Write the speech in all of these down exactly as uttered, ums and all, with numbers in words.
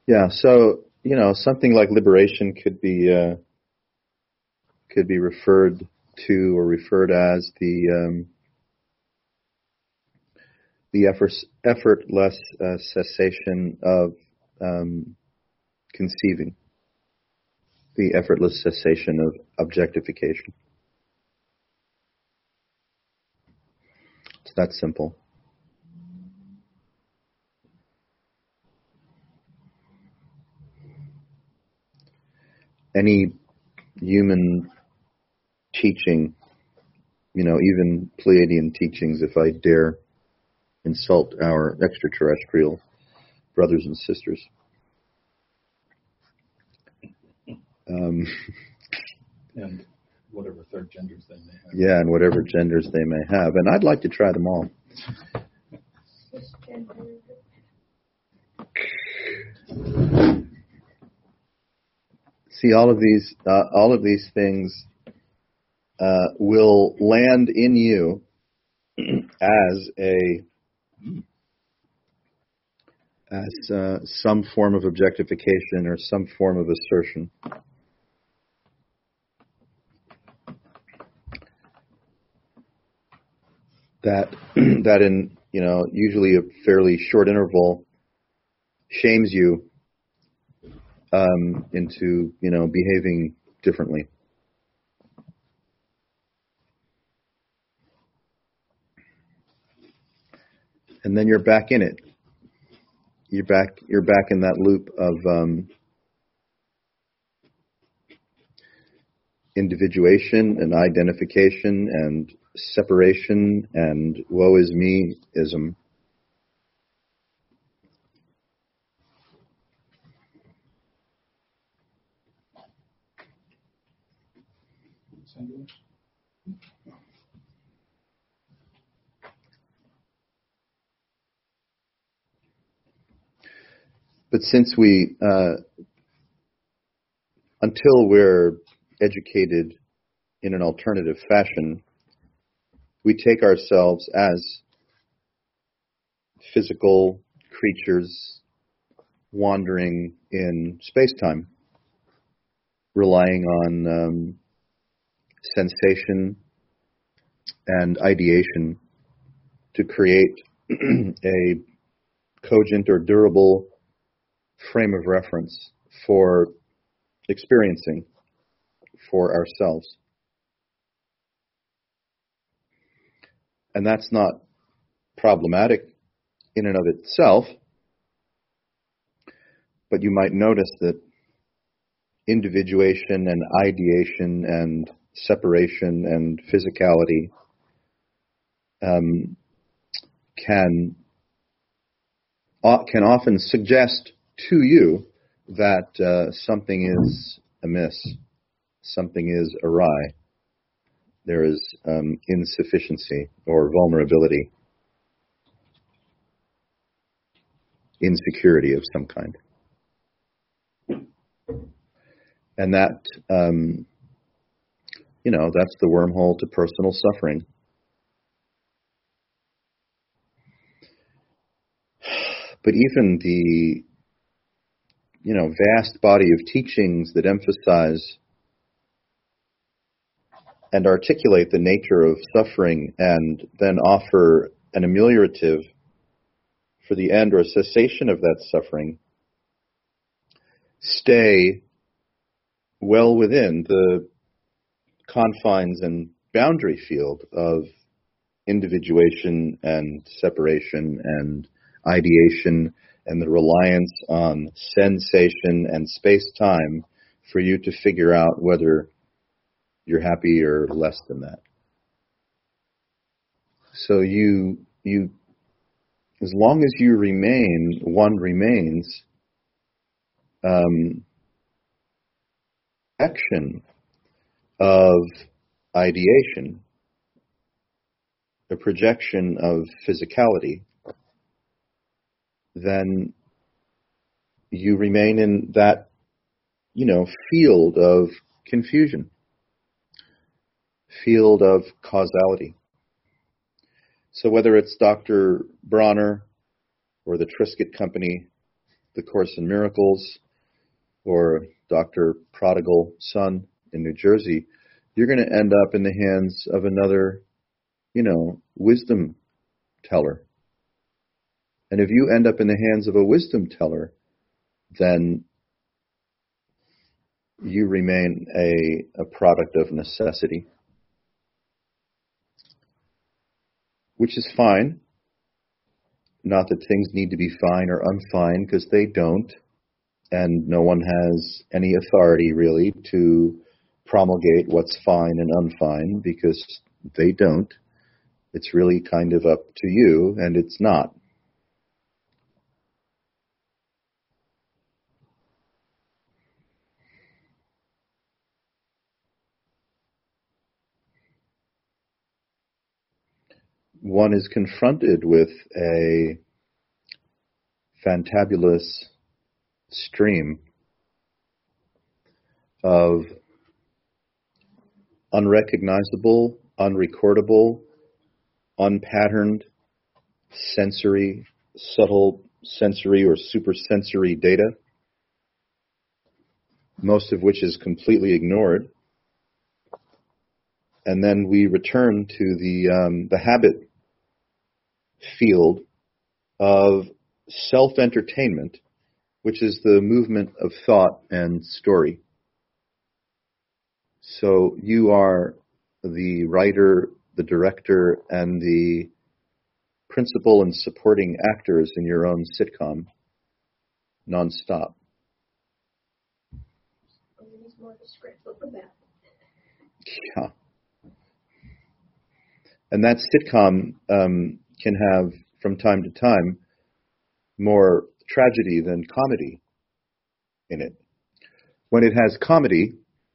Yeah, so, you know, something like liberation could be uh, could be referred to or referred as the um, the effort, effortless uh, cessation of um, conceiving, the effortless cessation of objectification. It's that simple. Any human teaching, you know, even Pleiadian teachings, if I dare insult our extraterrestrial brothers and sisters. Um, and whatever third genders they may have. Yeah, and whatever genders they may have. And I'd like to try them all. See, all of these, uh, all of these things uh, will land in you as a as uh, some form of objectification or some form of assertion. That that in you know usually a fairly short interval shames you um, into you know behaving differently. And then you're back in it. You're back. You're back in that loop of um, individuation and identification and separation and woe is me-ism. But since we, uh, until we're educated in an alternative fashion, we take ourselves as physical creatures wandering in space-time, relying on um, sensation and ideation to create a cogent or durable frame of reference for experiencing for ourselves. And that's not problematic in and of itself, but you might notice that individuation and ideation and separation and physicality um, can uh, can often suggest to you that uh, something is amiss, something is awry. There is um, insufficiency or vulnerability, insecurity of some kind. And that, um, you know, that's the wormhole to personal suffering. But even the, you know, vast body of teachings that emphasize and articulate the nature of suffering and then offer an ameliorative for the end or a cessation of that suffering, stay well within the confines and boundary field of individuation and separation and ideation and the reliance on sensation and space-time for you to figure out whether you're happy or less than that. So you, you, as long as you remain, one remains, um, action of ideation, a projection of physicality, then you remain in that, you know, field of confusion, field of causality. So whether it's Doctor Bronner or the Triscuit Company The Course in Miracles or Doctor Prodigal Son in New Jersey, you're going to end up in the hands of another, you know, wisdom teller. And if you end up in the hands of a wisdom teller, then you remain a, a product of necessity, which is fine. Not that things need to be fine or unfine, because they don't. And no one has any authority, really, to promulgate what's fine and unfine, because they don't. It's really kind of up to you, and it's not. One is confronted with a fantabulous stream of unrecognizable, unrecordable, unpatterned, sensory, subtle sensory or supersensory data, most of which is completely ignored. And then we return to the um, the habit field of self-entertainment, which is the movement of thought and story. So you are the writer, the director, and the principal and supporting actors in your own sitcom, nonstop. There's more of a script over that. Yeah. And that sitcom um, can have, from time to time, more tragedy than comedy in it. When it has comedy,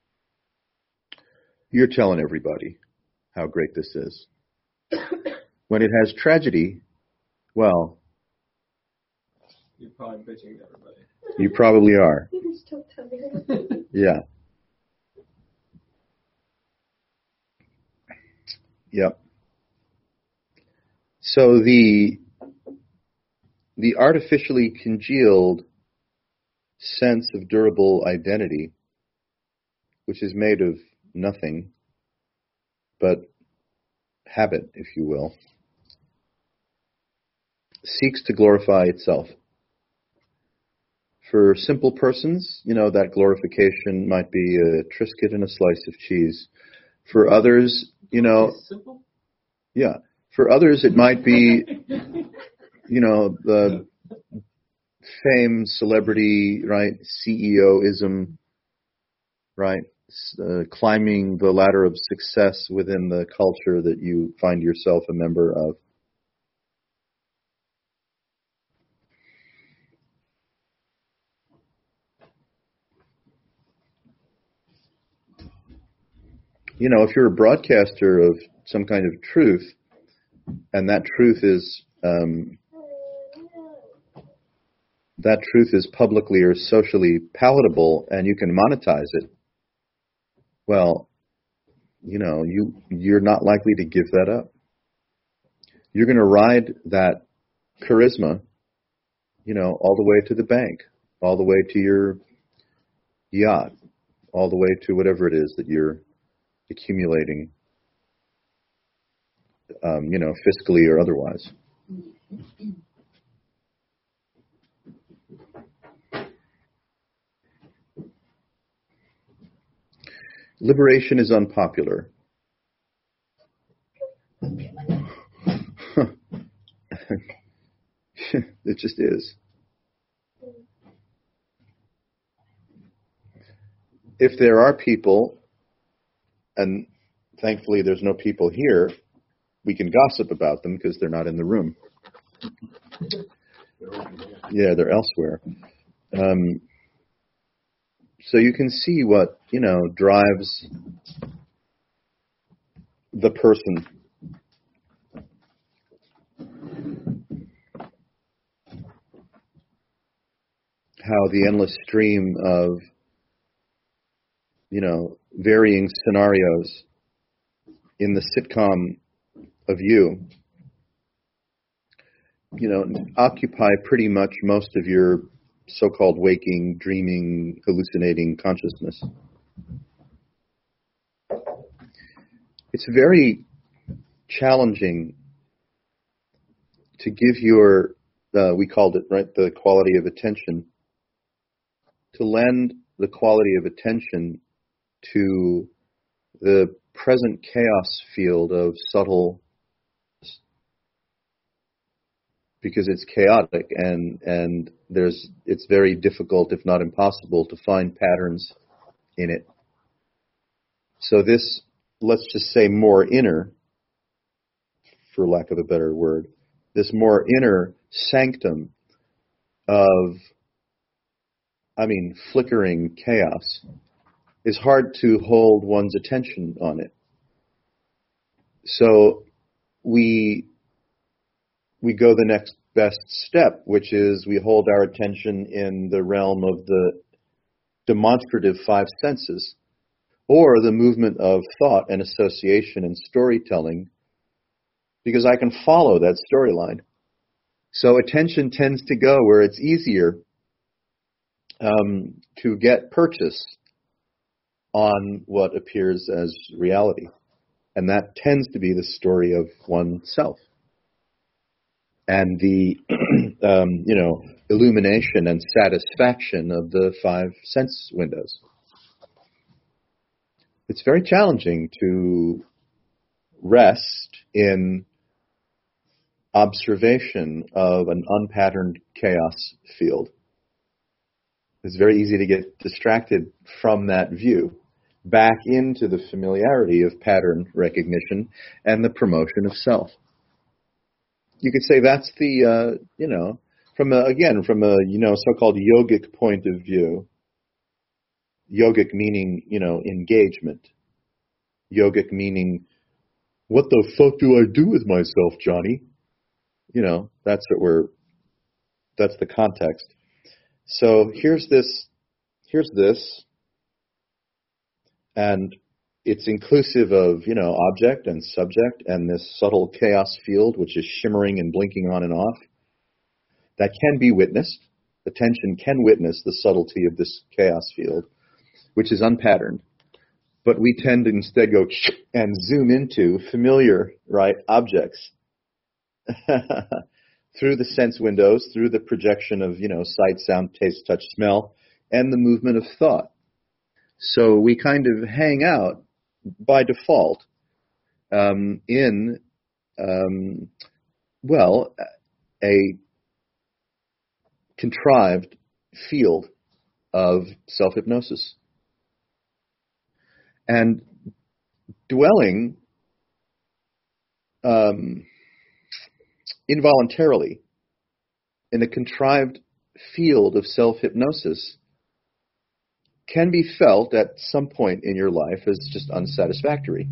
you're telling everybody how great this is. When it has tragedy, well, you're probably bitching to everybody. You probably are. You can still tell me. Yeah. Yep. So the the artificially congealed sense of durable identity, which is made of nothing but habit, if you will, seeks to glorify itself. For simple persons, you know, that glorification might be a Triscuit and a slice of cheese. For others, you know, Simple? yeah. For others, it might be, you know, the fame, celebrity, right, C E O-ism, right, uh, climbing the ladder of success within the culture that you find yourself a member of. You know, if you're a broadcaster of some kind of truth, and that truth is um, that truth is publicly or socially palatable, and you can monetize it, well, you know, you you're not likely to give that up. You're going to ride that charisma, you know, all the way to the bank, all the way to your yacht, all the way to whatever it is that you're accumulating, um, you know, fiscally or otherwise. Liberation is unpopular. It just is. If there are people, and thankfully there's no people here, we can gossip about them because they're not in the room. Yeah, they're elsewhere. Um, so you can see what, you know, drives the person. How the endless stream of, you know, varying scenarios in the sitcom of you, you know, occupy pretty much most of your so-called waking, dreaming, hallucinating consciousness. It's very challenging to give your, uh, we called it, right, the quality of attention, to lend the quality of attention to the present chaos field of subtle, because it's chaotic and, and there's, it's very difficult, if not impossible, to find patterns in it. So this, let's just say more inner, for lack of a better word, this more inner sanctum of, I mean, flickering chaos is hard to hold one's attention on it. So we we go the next best step, which is we hold our attention in the realm of the demonstrative five senses, or the movement of thought and association and storytelling, because I can follow that storyline. So attention tends to go where it's easier um, to get purchase on what appears as reality. And that tends to be the story of oneself. And the, um, you know, illumination and satisfaction of the five sense windows. It's very challenging to rest in observation of an unpatterned chaos field. It's very easy to get distracted from that view, back into the familiarity of pattern recognition and the promotion of self. You could say that's the, uh, you know, from a, again, from a, you know, so-called yogic point of view, yogic meaning, you know, engagement. Yogic meaning, what the fuck do I do with myself, Johnny? You know, that's what we're, that's the context. So here's this, here's this, and it's inclusive of, you know, object and subject and this subtle chaos field, which is shimmering and blinking on and off, that can be witnessed. Attention can witness the subtlety of this chaos field, which is unpatterned. But we tend to instead go and zoom into familiar, right, objects through the sense windows, through the projection of, you know, sight, sound, taste, touch, smell, and the movement of thought. So we kind of hang out by default um, in, um, well, a contrived field of self-hypnosis. And dwelling um, involuntarily in a contrived field of self-hypnosis can be felt at some point in your life as just unsatisfactory.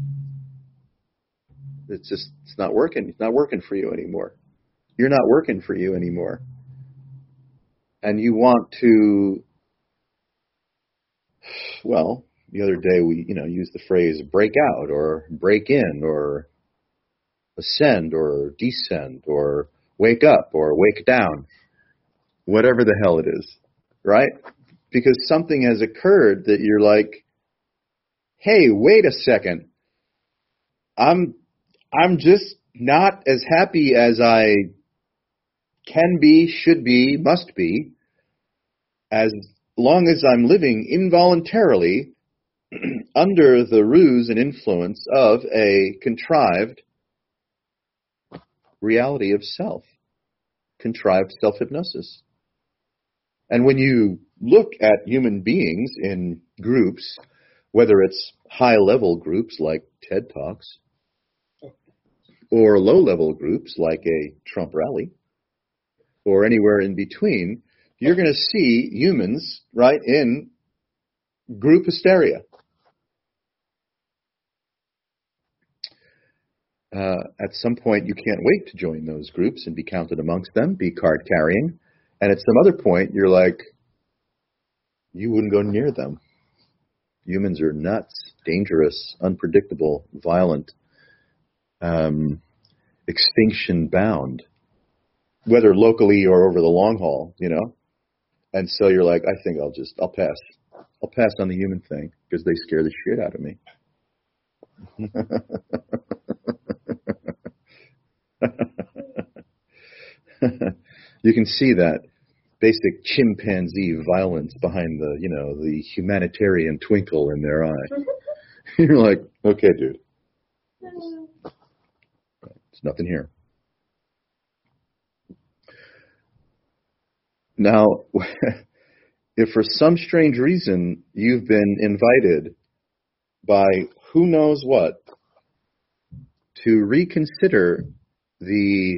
It's just, it's not working. It's not working for you anymore. You're not working for you anymore. And you want to, well, the other day we, you know, used the phrase break out or break in or ascend or descend or wake up or wake down, whatever the hell it is, right? Because something has occurred that you're like, hey, wait a second. I'm, I'm just not as happy as I can be, should be, must be, as long as I'm living involuntarily under the ruse and influence of a contrived reality of self, contrived self-hypnosis. And when you look at human beings in groups, whether it's high-level groups like TED Talks, or low-level groups like a Trump rally, or anywhere in between, you're going to see humans, right, in group hysteria. Uh, at some point, you can't wait to join those groups and be counted amongst them, be card-carrying. And at some other point, you're like, you wouldn't go near them. Humans are nuts, dangerous, unpredictable, violent, um, extinction-bound, whether locally or over the long haul, you know. And so you're like, I think I'll just, I'll pass. I'll pass on the human thing because they scare the shit out of me. You can see that basic chimpanzee violence behind the, you know, the humanitarian twinkle in their eye. You're like, okay, dude. There's nothing here. Now, if for some strange reason you've been invited by who knows what to reconsider the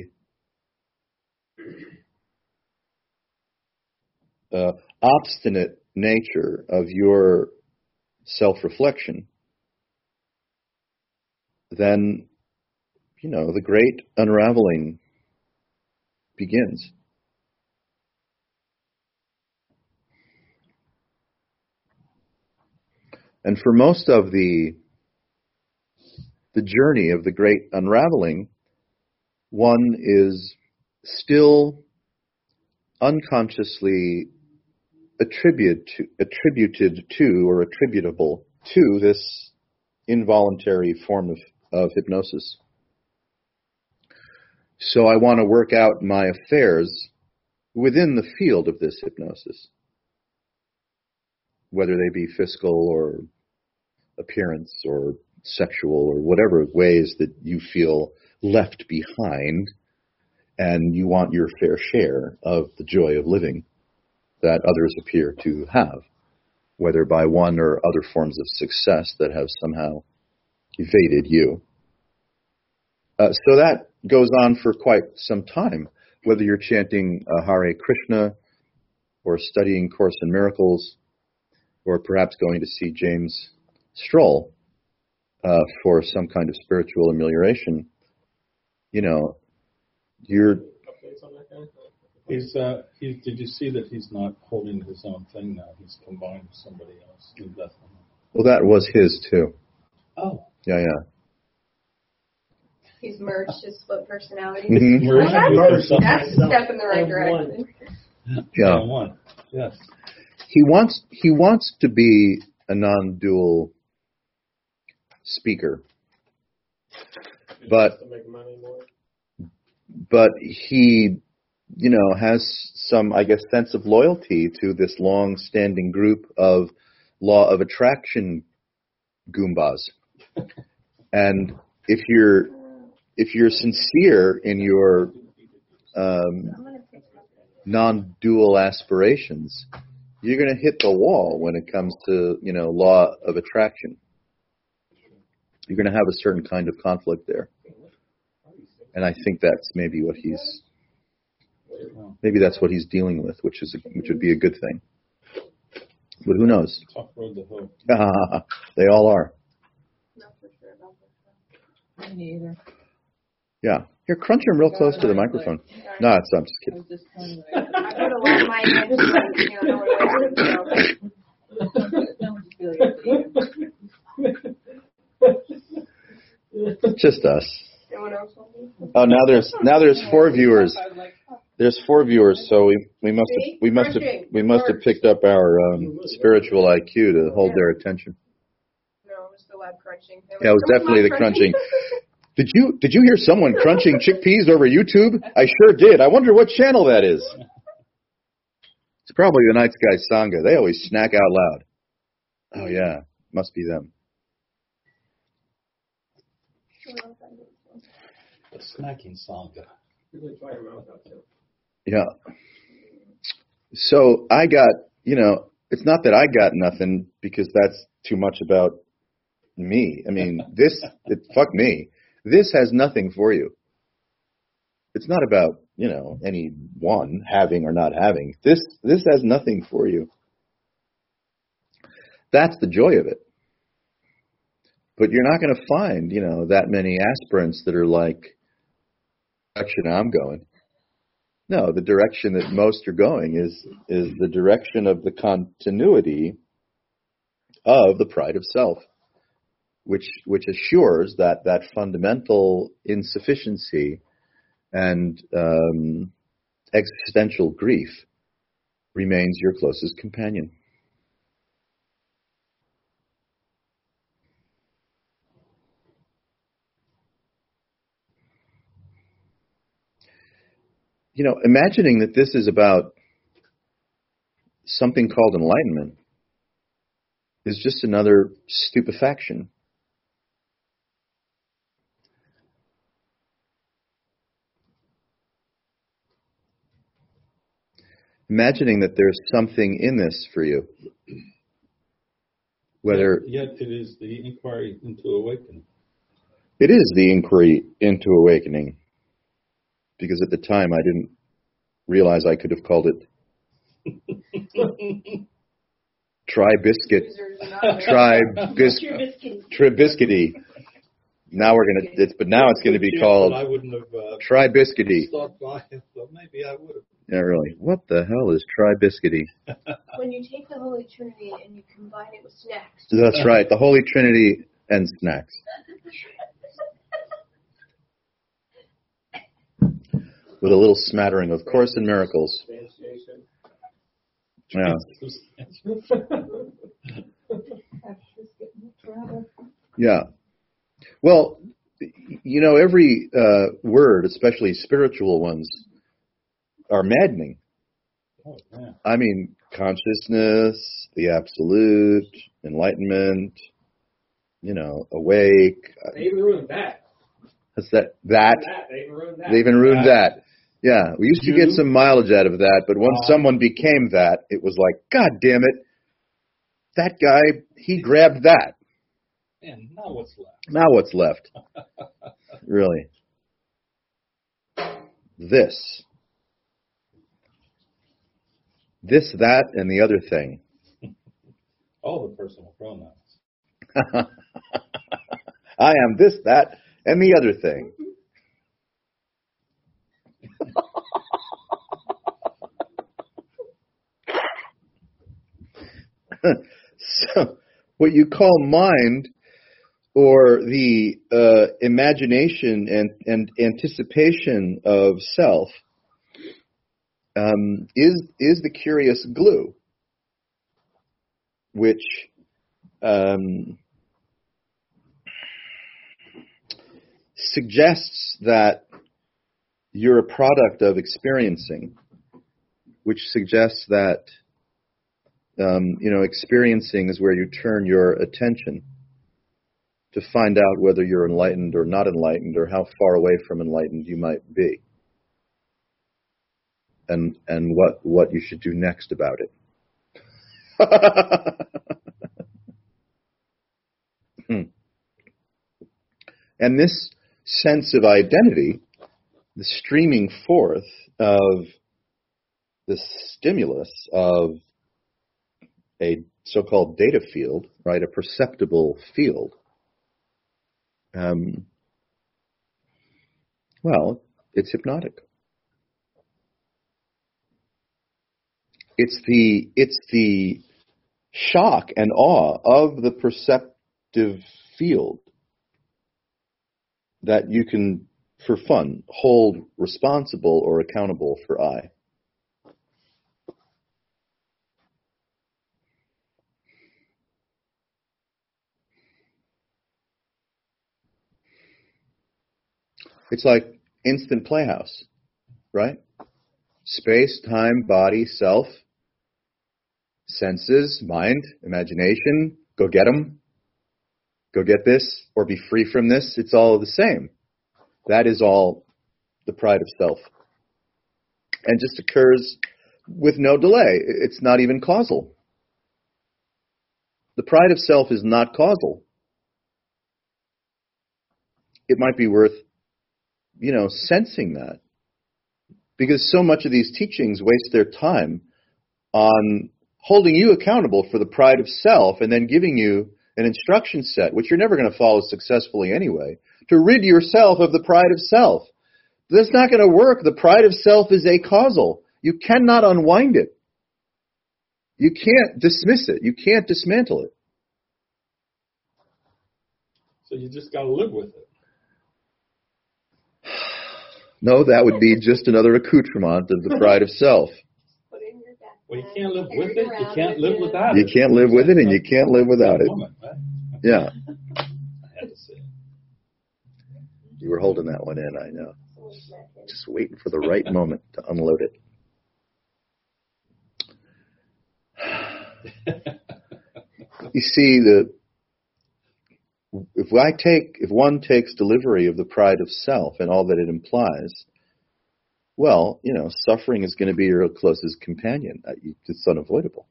uh, obstinate nature of your self-reflection, then, you know, the great unraveling begins. And for most of the the journey of the great unraveling, one is still unconsciously attributed to, attributed to or attributable to this involuntary form of, of hypnosis. So I want to work out my affairs within the field of this hypnosis, whether they be fiscal or appearance or sexual or whatever ways that you feel left behind, and you want your fair share of the joy of living that others appear to have, whether by one or other forms of success that have somehow evaded you. Uh, so that goes on for quite some time, whether you're chanting uh, Hare Krishna or studying Course in Miracles, or perhaps going to see James Stroll uh, for some kind of spiritual amelioration. You know, you're... Updates on that guy? He's, uh, he, did you see that he's not holding his own thing now? He's combined with somebody else. Well, that was his too. Oh. Yeah, yeah. He's merged his split personality. Mm-hmm. Well, Merged. that's, that's a step in the right direction. Yeah. One. Yes. He wants he wants to be a non-dual speaker, but To make money more. but he, you know, has some, I guess, sense of loyalty to this long-standing group of law of attraction goombas. And if you're if you're sincere in your um, non-dual aspirations, you're going to hit the wall when it comes to, you know, law of attraction. You're going to have a certain kind of conflict there. And I think that's maybe what he's, maybe that's what he's dealing with, which is, a, which would be a good thing. But who knows? Tough road to hoe. They all are. Not for sure about this. Me neither. Yeah. Here, crunch him real close to the microphone. No, it's, I'm just I kidding. was just telling you. I put a lot of my attention on, you know, what it is, so. Don't just feel like Just us. Anyone else want me? Oh, now there's now there's four viewers. There's four viewers, so we, we must have we must have we must have picked up our um, spiritual I Q to hold their attention. No, it was the web crunching. Yeah, it was definitely the crunching. Did you did you hear someone crunching chickpeas over YouTube? I sure did. I wonder what channel that is. It's probably the Night Sky Sangha. They always snack out loud. Oh yeah, must be them. The snacking sangha. Really try your mouth out too. Yeah. So I got, you know, it's not that I got nothing because that's too much about me. I mean, this, it, fuck me. This has nothing for you. It's not about, you know, any one having or not having. This, this has nothing for you. That's the joy of it. But you're not going to find, you know, that many aspirants that are like, direction I'm going. No, the direction that most are going is is the direction of the continuity of the pride of self, which which assures that that fundamental insufficiency and um, existential grief remains your closest companion. You know, imagining that this is about something called enlightenment is just another stupefaction. Imagining that there's something in this for you. Whether Yet, yet it is the inquiry into awakening. It is the inquiry into awakening. Because at the time I didn't realize I could have called it Tri-Biscuit. Tri-Biscuit. Tribiscuity. Now we're gonna. It's, but now it's going to be called I wouldn't have uh, Tri-Biscuity. stopped by. So maybe I would have. Yeah, really. What the hell is Tri-Biscuity? When you take the Holy Trinity and you combine it with snacks. That's right. The Holy Trinity and snacks. With a little smattering of Course in Miracles. Yeah. Yeah. Well, you know, every uh, word, especially spiritual ones, are maddening. Oh, yeah. I mean, consciousness, the absolute, enlightenment, you know, awake. They even ruined that. That's that. That. that. They even ruined that. They even ruined That. that. Yeah, we used to You? get some mileage out of that, but once Uh, someone became that, it was like, God damn it, that guy, he grabbed that. And now what's left? Now what's left? Really. This. This, that, and the other thing. All the personal pronouns. I am this, that, and the other thing. So, what you call mind, or the uh, imagination and, and anticipation of self, um, is is the curious glue, which um, suggests that you're a product of experiencing, which suggests that um, you know experiencing is where you turn your attention to find out whether you're enlightened or not enlightened, or how far away from enlightened you might be, and and what what you should do next about it. hmm. And this sense of identity, the streaming forth of the stimulus of a so-called data field, right, a perceptible field, um, well, it's hypnotic. It's the it's the shock and awe of the perceptive field that you can, for fun, hold responsible or accountable for I. It's like instant playhouse, right? Space, time, body, self, senses, mind, imagination, go get them, go get this, or be free from this. It's all the same. That is all the pride of self. And just occurs with no delay. It's not even causal. The pride of self is not causal. It might be worth, you know, sensing that. Because so much of these teachings waste their time on holding you accountable for the pride of self and then giving you an instruction set, which you're never going to follow successfully anyway, to rid yourself of the pride of self. That's not going to work. The pride of self is acausal. You cannot unwind it. You can't dismiss it. You can't dismantle it. So you just got to live with it. No, that would be just another accoutrement of the pride of self. Put it in your backpack. Well, you can't live with it. You can't live without You it. can't live with it, and you can't live without it. Moment, right? Yeah. I had to say it. You were holding that one in, I know. Just waiting for the right moment to unload it. You see, the if I take if one takes delivery of the pride of self and all that it implies, well, you know, suffering is going to be your closest companion. It's unavoidable.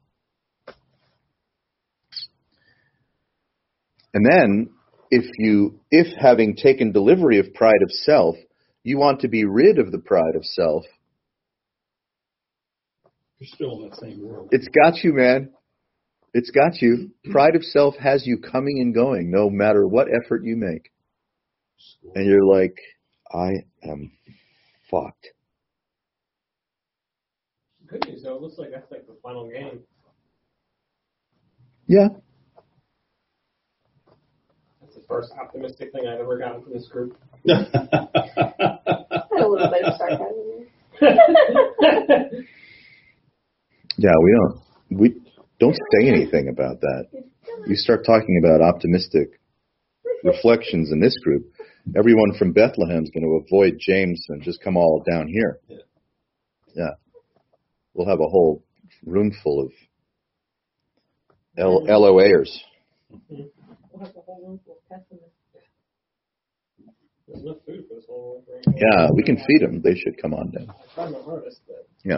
And then, if you, if having taken delivery of pride of self, you want to be rid of the pride of self, You're still in that same world. it's got you, man. It's got you. Pride of self has you coming and going, no matter what effort you make. And you're like, I am fucked. Good news, though. It looks like that's like the final game. Yeah. That's the first optimistic thing I've ever gotten from this group. A little bit of sarcasm there. Yeah, we don't, we don't say anything about that. You start talking about optimistic reflections in this group, everyone from Bethlehem is going to avoid James and just come all down here. Yeah. Yeah. We'll have a whole room full of L- LOAers. We'll have a whole room full of pessimists. There's enough food for this whole thing. Yeah, we can feed them. They should come on down. I tried my hardest, but Yeah.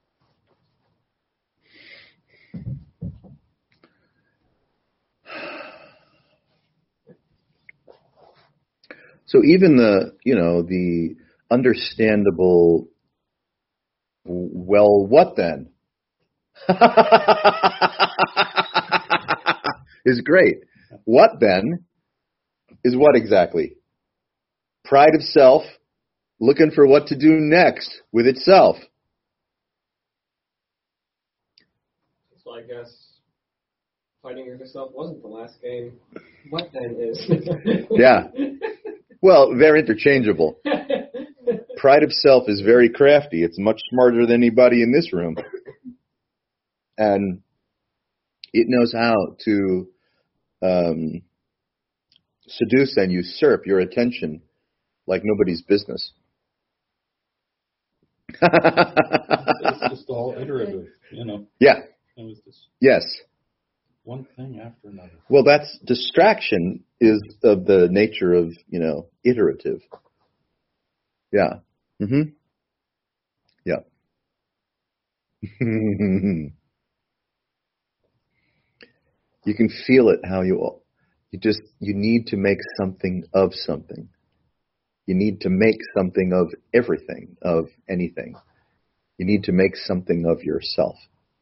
So even the, you know, the understandable, well, what then? is great. What then is what exactly? Pride of self, looking for what to do next with itself. so I guess fighting yourself wasn't the last game. What then is? Yeah. Well, they're interchangeable. Pride of self is very crafty. It's much smarter than anybody in this room. And it knows how to um, seduce and usurp your attention like nobody's business. It's just all iterative, you know. Yeah. It was just Yes. one thing after another. Well, that's distraction is of the nature of, you know, iterative. Yeah. Mm-hmm. Yeah. You can feel it how you, you just, you need to make something of something. You need to make something of everything, of anything. You need to make something of yourself.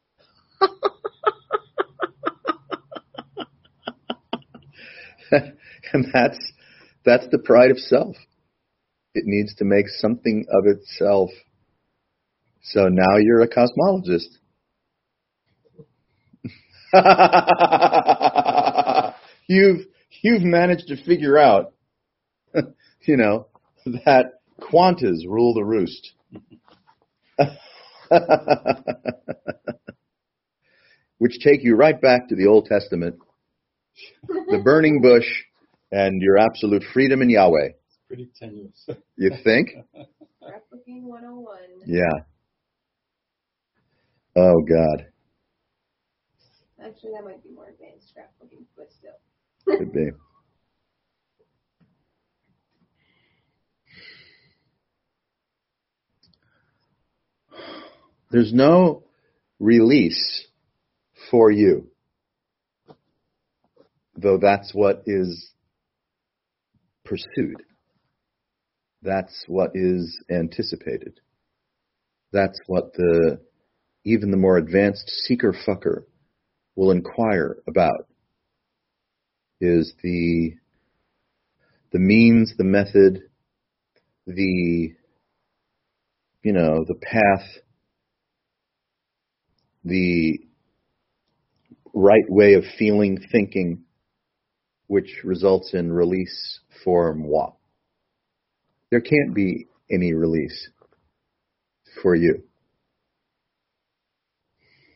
And that's that's the pride of self. It needs to make something of itself. So now you're a cosmologist. you've you've managed to figure out, you know, that quantas rule the roost. Which take you right back to the Old Testament, the burning bush, and your absolute freedom in Yahweh. It's pretty tenuous. You think? Scrapbooking one oh one. Yeah. Oh, God. Actually, that might be more advanced scrapbooking, but still. Could be. There's no release for you, though that's what is pursued. That's what is anticipated. That's what the even the more advanced seeker fucker will inquire about, is the the means, the method, the you know, the path, the right way of feeling, thinking, which results in release for moi. There can't be any release for you.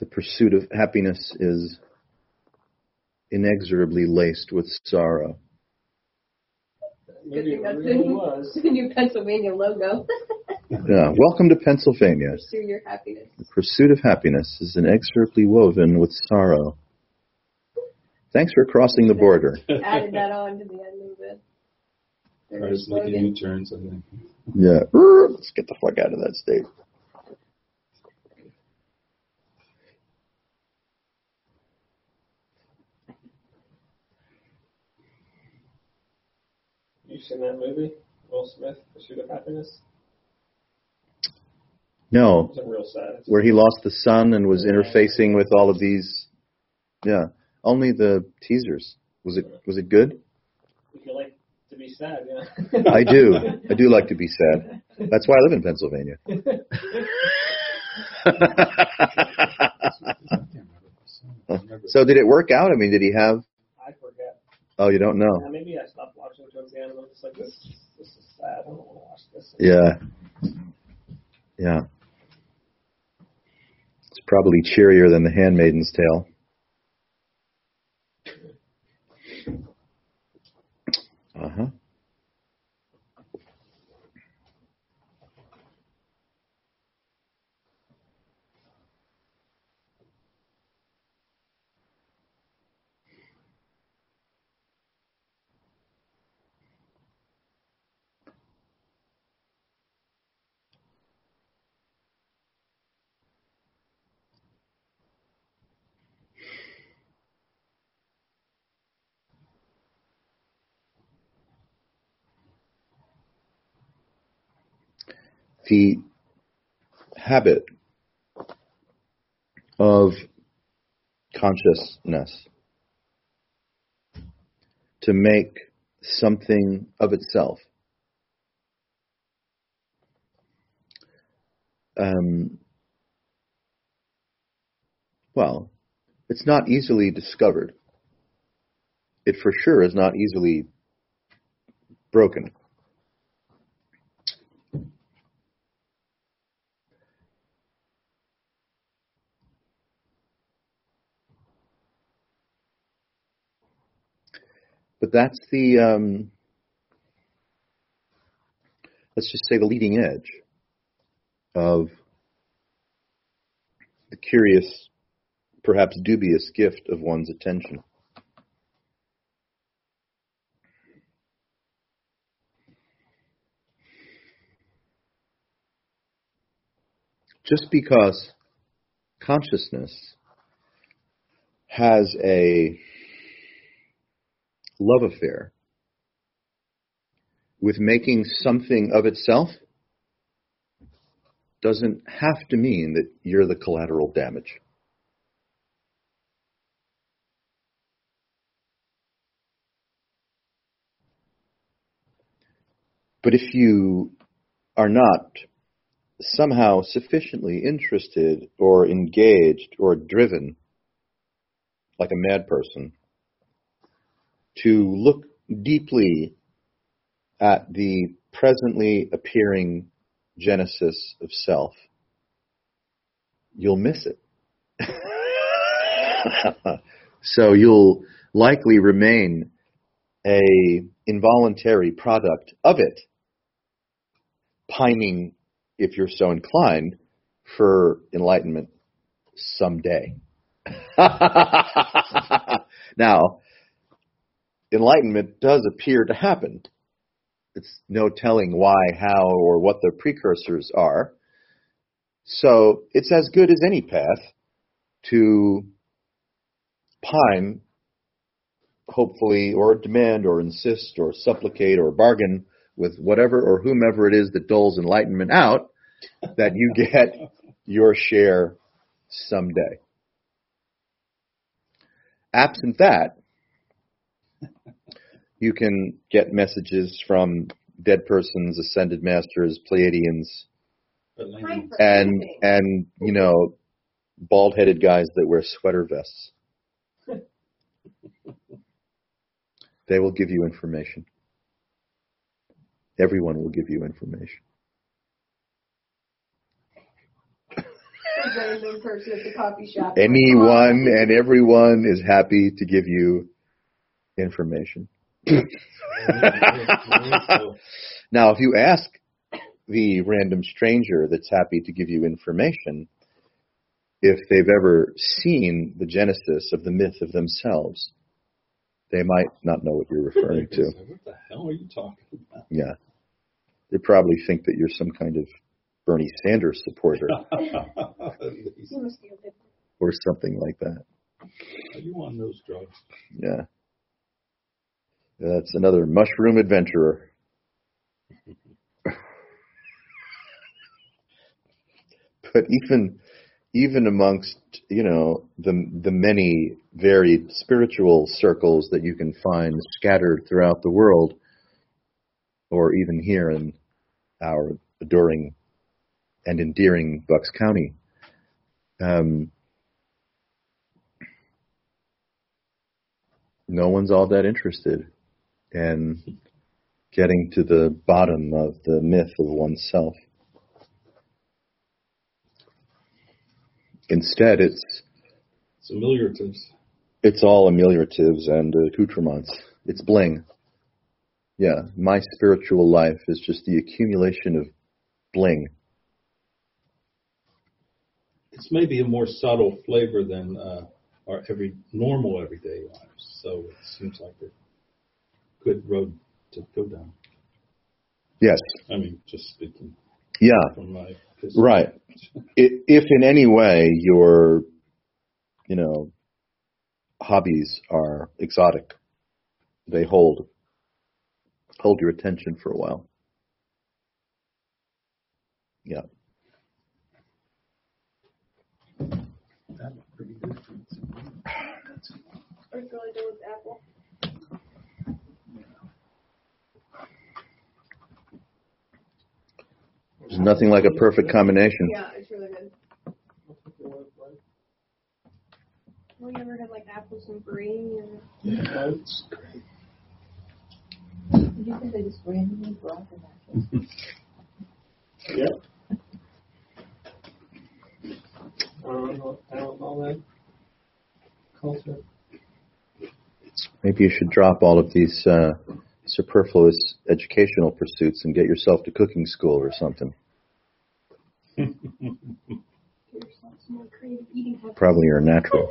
the pursuit of happiness is inexorably laced with sorrow. Good Maybe thing it that's really the, was. the new Pennsylvania logo. Yeah. Welcome to Pennsylvania. Pursue your happiness. The pursuit of happiness is inexorably woven with sorrow. Thanks for crossing the border. Added that on to the end of it. There's Cars the making slogan. U-turns, I think. Yeah. Let's get the fuck out of that state. You seen that movie? Will Smith, Pursuit of Happiness? No. It wasn't real sad. It's Where he lost the son and was interfacing with all of these. Yeah. Only the teasers. Was it was it good? if you like to be sad, yeah. I do. I do like to be sad. That's why I live in Pennsylvania. So did it work out? I mean, did he have... I forget. Oh, you don't know? Yeah, maybe I stopped watching towards the end and I'm just like, this, this is sad. I don't want to watch this. Yeah. Yeah. It's probably cheerier than The Handmaid's Tale. Uh-huh. The habit of consciousness to make something of itself. Um, well, it's not easily discovered. It for sure is not easily broken. But that's the, um, let's just say the leading edge of the curious, perhaps dubious gift of one's attention. Just because consciousness has a love affair with making something of itself doesn't have to mean that you're the collateral damage. But if you are not somehow sufficiently interested or engaged or driven, like a mad person, to look deeply at the presently appearing genesis of self, you'll miss it. So you'll likely remain a involuntary product of it, pining, if you're so inclined, for enlightenment someday. Now, enlightenment does appear to happen. It's no telling why, how, or what the precursors are. So it's as good as any path to pine, hopefully, or demand, or insist, or supplicate, or bargain with whatever or whomever it is that doles enlightenment out, that you get your share someday. Absent that, you can get messages from dead persons, ascended masters, Pleiadians, and, and you know, bald-headed guys that wear sweater vests. They will give you information. Everyone will give you information. random person at the coffee shop. Anyone and everyone is happy to give you information. Now, if you ask the random stranger that's happy to give you information if they've ever seen the genesis of the myth of themselves, they might not know what you're referring to. What the hell are you talking about? Yeah. They probably think that you're some kind of Bernie Sanders supporter You must be a bit. or something like that. Are you on those drugs? Yeah. That's another mushroom adventurer. But even even amongst, you know, the the many varied spiritual circles that you can find scattered throughout the world, or even here in our adoring and endearing Bucks County, um, no one's all that interested in getting to the bottom of the myth of oneself. Instead, it's It's amelioratives. it's all amelioratives and accoutrements. It's bling. Yeah, my spiritual life is just the accumulation of bling. It's maybe a more subtle flavor than uh, our every normal everyday lives. So it seems like a good road to go down. Yes. I mean, just speaking Yeah. from my Right. I- If in any way your, you know, hobbies are exotic, they hold hold your attention for a while. Yeah. That was pretty good. Are you really done with apple? There's nothing like a perfect combination. Yeah, it's really good. Well, you ever had like apples and brie? Or... Yeah, that's great. Did you say they just randomly brought them apples? Yep. I don't know, I don't know that culture. Maybe you should drop all of these uh, superfluous educational pursuits and get yourself to cooking school or something. Give yourself some more creative eating habits. Probably you're a natural.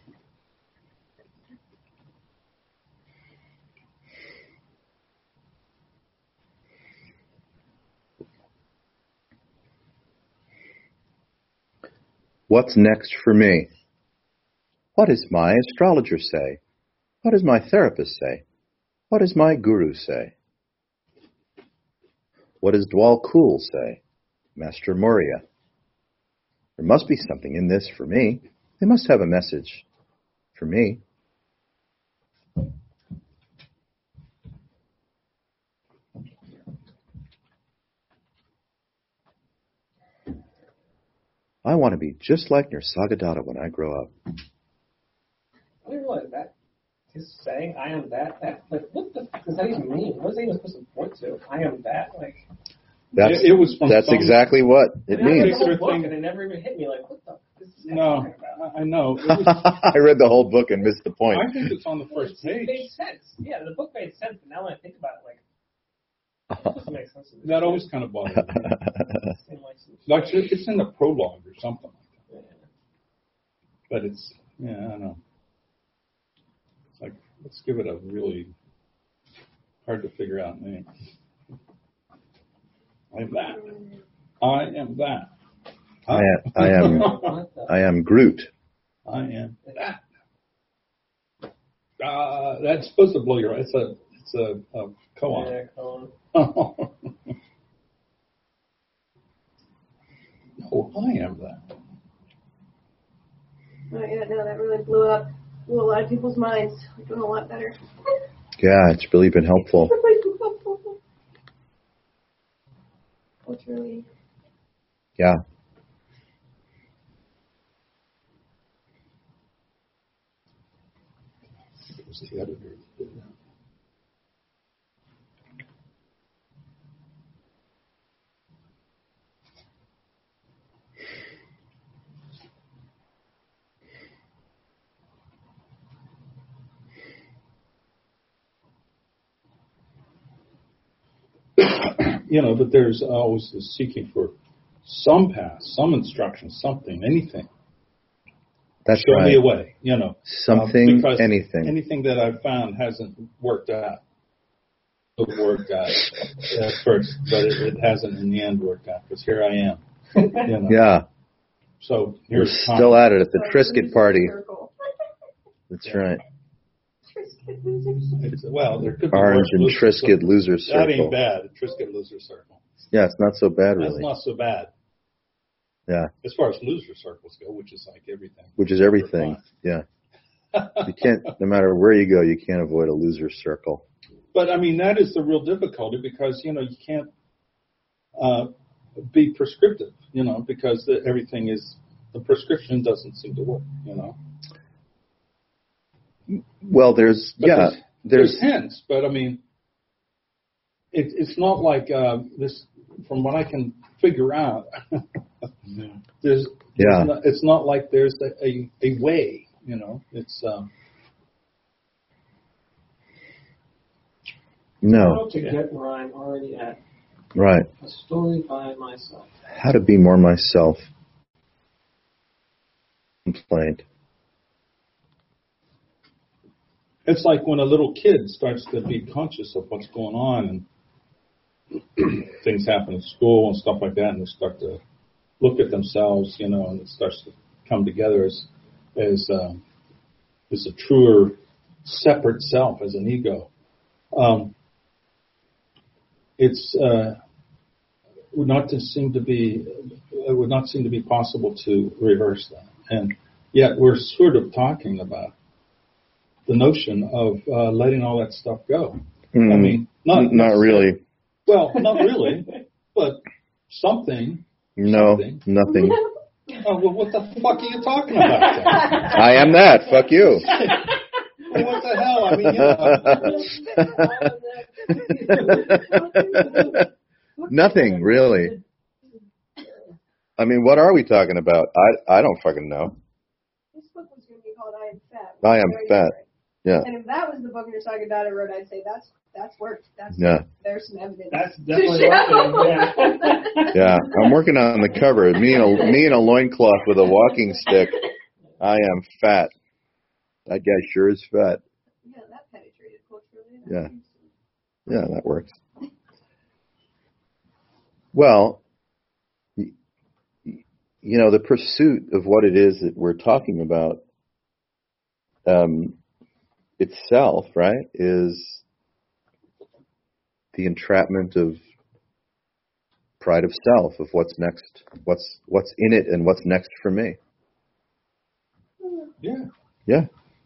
What's next for me? What does my astrologer say? What does my therapist say? What does my guru say? What does Dwal Kul say? Master Moria. There must be something in this for me. They must have a message for me. I want to be just like Nisargadatta when I grow up. I didn't realize that. His saying, I am that, that, like, what the fuck does that even mean? What is that even supposed to point to? I am that, like... That's, it, it was from that's some, exactly what it I mean, I read means. the whole Sort of book thing. and it never even hit me, like, what the is this guy No, talking about? I I know. It was, I read the whole book and missed the point. I think it's on the first It page. made sense. Yeah, the book made sense, but now when I think about it, like, it doesn't make sense. to me. That always kind of bothered me. It seemed like some- Like it's in the prologue or something like that. Yeah. But it's, yeah, I don't know. It's like, let's give it a really hard to figure out name. I am that. I am that. I am, I am, What the? I am Groot. I am that. Uh, that's supposed to blow your. It's a, it's a, a koan. Yeah, Colin. Oh, I am that. Oh, yeah, no, that really blew up, blew a lot of people's minds. We're doing a lot better. Yeah, it's really been helpful. What's really... Yeah. It was the editor that did that. you know, but there's always this seeking for some path, some instruction, something, anything. That's Show right. me a way, you know. Something, um, because anything. Anything that I've found hasn't worked out. It worked out at first, but it, it hasn't in the end worked out because here I am. You know. Yeah. So We're here's still at it at the So Triscuit loser party. circle. That's Yeah. right. Triscuit losers. It's, well, there could be Orange worse and losers. Triscuit loser That circle. ain't bad. A Triscuit loser circle. Yeah, it's not so bad, That's really. not so bad. Yeah, As far as loser circles go, which is like everything. which is everything. Yeah. You can't, no matter where you go, you can't avoid a loser circle. But I mean, that is the real difficulty because, you know, you can't uh, be prescriptive, you know, because the, everything is, the prescription doesn't seem to work, you know. Well, there's, But yeah, there's, there's, there's hints, but I mean, it, it's not like uh, this, from what I can figure out, there's, Yeah. there's not, it's not like there's a, a, a way, you know, it's, um, no, How to get where I'm already at. right. A story by myself. How to be more myself. Complaint. it's like when a little kid starts to be conscious of what's going on and things happen at school and stuff like that, and they start to look at themselves, you know, and it starts to come together as as um, as a truer, separate self, as an ego. Um, it's uh, would not to seem to be it would not seem to be possible to reverse that, and yet we're sort of talking about the notion of uh, letting all that stuff go. Mm, I mean, not not really. Well, not really, but something. No, something. nothing. Oh, well, what the fuck are you talking about then? I am that. Fuck you. Well, what the hell? I mean, you know. Nothing, really. I mean, what are we talking about? I I don't fucking know. This book was going to be called I Am Fat. I Am Very Fat. different. Yeah. And if that was the book Nisargadatta wrote, I'd say that's that's worked. That's Yeah. There's some evidence. That's to definitely show. working, yeah. Yeah, I'm working on the cover. Me in a me in a loincloth with a walking stick. I am fat. That guy sure is fat. Yeah, that penetrated culturally. Yeah. Yeah, that works. Well, y- you know, the pursuit of what it is that we're talking about um, itself, right, is the entrapment of pride of self, of what's next, what's what's in it, and what's next for me. Yeah. Yeah.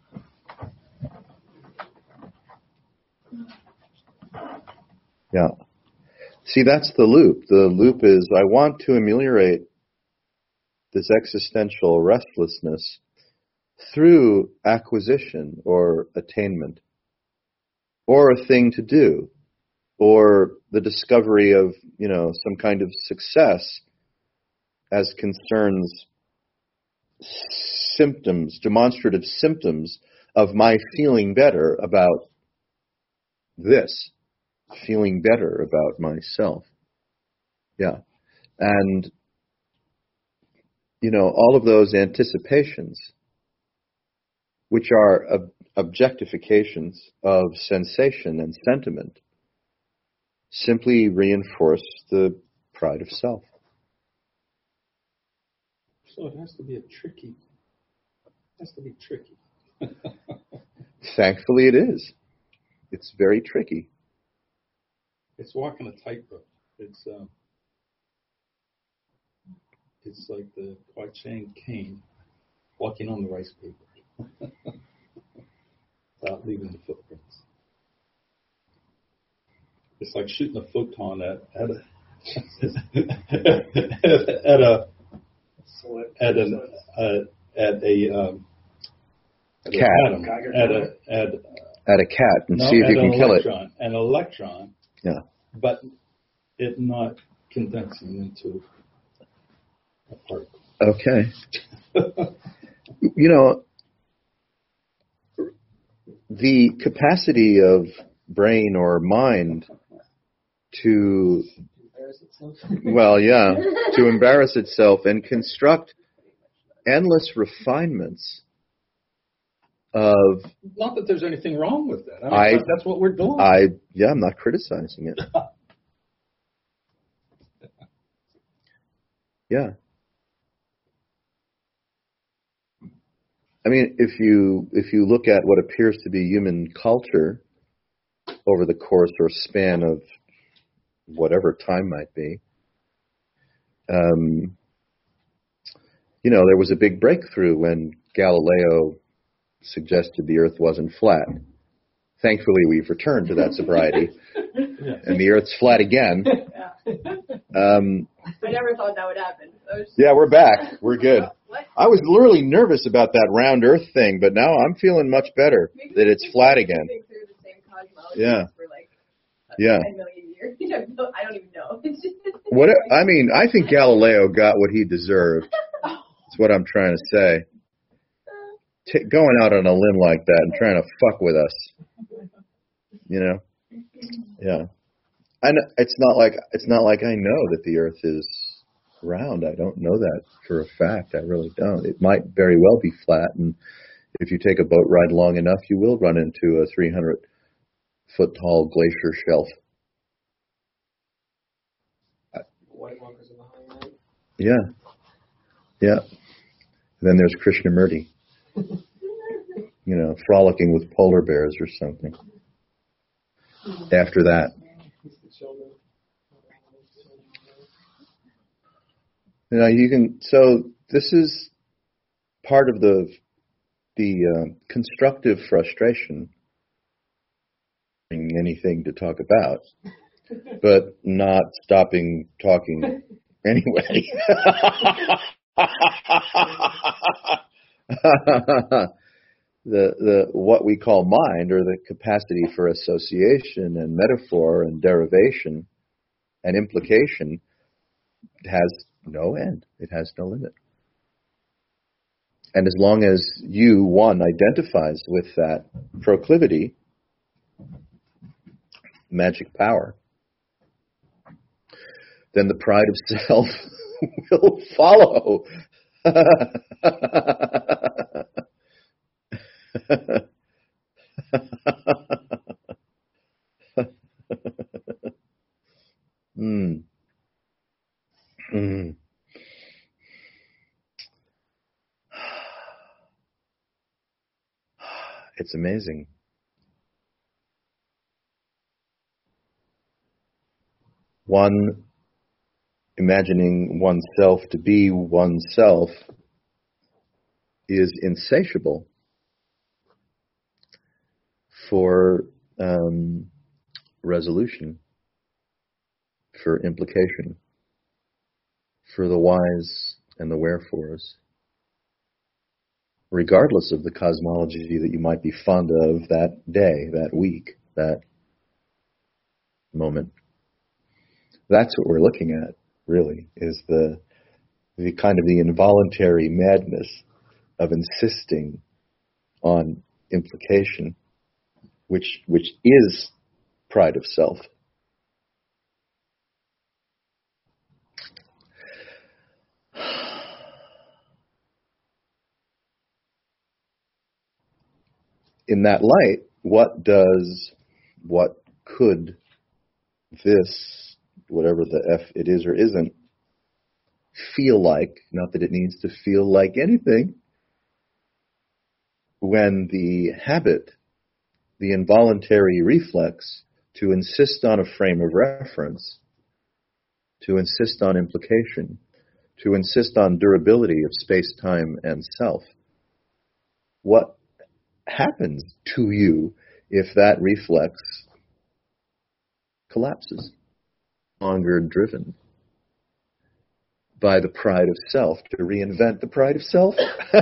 Yeah. See, that's the loop. The loop is I want to ameliorate this existential restlessness through acquisition or attainment, or a thing to do, or the discovery of, you know, some kind of success as concerns symptoms, demonstrative symptoms of my feeling better about this, feeling better about myself. Yeah. And, you know, all of those anticipations, which are ob- objectifications of sensation and sentiment, simply reinforce the pride of self. So it has to be a tricky. It has to be tricky. Thankfully, it is. It's very tricky. It's walking a tightrope. It's um, it's like the Kwai-Chang Caine walking on the rice paper without leaving the footprints. It's like shooting a photon at at a at a at an uh, at a um, at Cat. an atom, at a at At a cat and no, see if at you can an kill it. electron, an electron. Yeah. But it not condensing into a particle. Okay. You know, the capacity of brain or mind to embarrass itself. Well, yeah, to embarrass itself and construct endless refinements of. Not that there's anything wrong with that. I mean, I- but that's what we're doing. I yeah, I'm not criticizing it. Yeah. I mean, if you if you look at what appears to be human culture over the course or span of whatever time might be, um, you know, there was a big breakthrough when Galileo suggested the Earth wasn't flat. Thankfully, we've returned to that sobriety, Yeah. and the Earth's flat again. Yeah. Um, I never thought that would happen. I was just- yeah, we're back. We're good. What? I was literally nervous about that round Earth thing, but now I'm feeling much better Maybe that it's we've flat been again. moving through the same cosmology Yeah. for like uh, Yeah. ten million years. You know, no, I don't even know. It's just, What I mean, I think Galileo got what he deserved. That's what I'm trying to say. T- going out on a limb like that and trying to fuck with us, you know? Yeah. I know, it's not like it's not like I know that the Earth is round. I don't know that for a fact. I really don't. It might very well be flat, and if you take a boat ride long enough, you will run into a three hundred foot tall glacier shelf. White Walkers in the High Night. Yeah. Yeah. And then there's Krishnamurti, you know, frolicking with polar bears or something. After that. He's the children. You know, you can, so this is part of the, the uh, constructive frustration, anything to talk about, but not stopping talking anyway. the the what we call mind, or the capacity for association and metaphor and derivation and implication, has no end. It has no limit. And as long as you, one, identifies with that proclivity, magic power, then the pride of self will follow. mm. Mm. It's amazing. One imagining oneself to be oneself is insatiable for um, resolution, for implication, for the whys and the wherefores, regardless of the cosmology that you might be fond of that day, that week, that moment. That's what we're looking at, really, is the the kind of the involuntary madness of insisting on implication, which which is pride of self. In that light, what does, what could this, whatever the F it is or isn't, feel like, not that it needs to feel like anything, when the habit, the involuntary reflex to insist on a frame of reference, to insist on implication, to insist on durability of space, time, and self, what happens to you if that reflex collapses? Longer driven by the pride of self to reinvent the pride of self.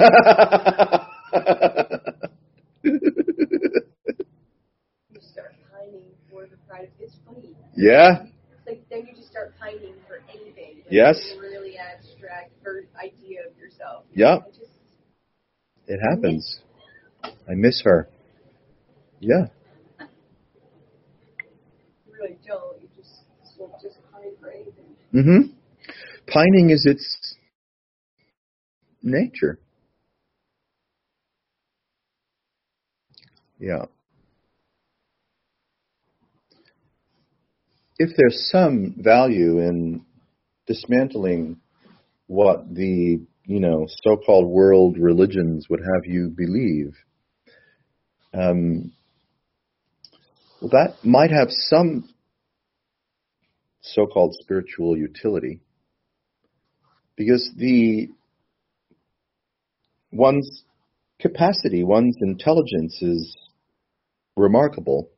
You start pining for the pride of it's funny. Yeah. It's like then you just start pining for anything. Like Yes. any really abstract ver- idea of yourself. Yeah. I just It happens. I miss her. Yeah. you really don't. You just you just pine for anything. Mm-hmm. Pining is its nature. Yeah. If there's some value in dismantling what the, you know, so-called world religions would have you believe, um, well, that might have some so-called spiritual utility, because the one's capacity, one's intelligence is remarkable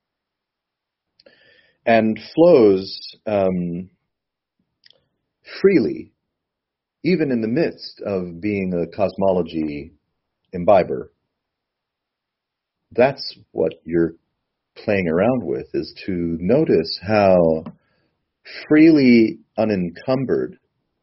and flows um, freely, even in the midst of being a cosmology imbiber. That's what you're playing around with, is to notice how freely unencumbered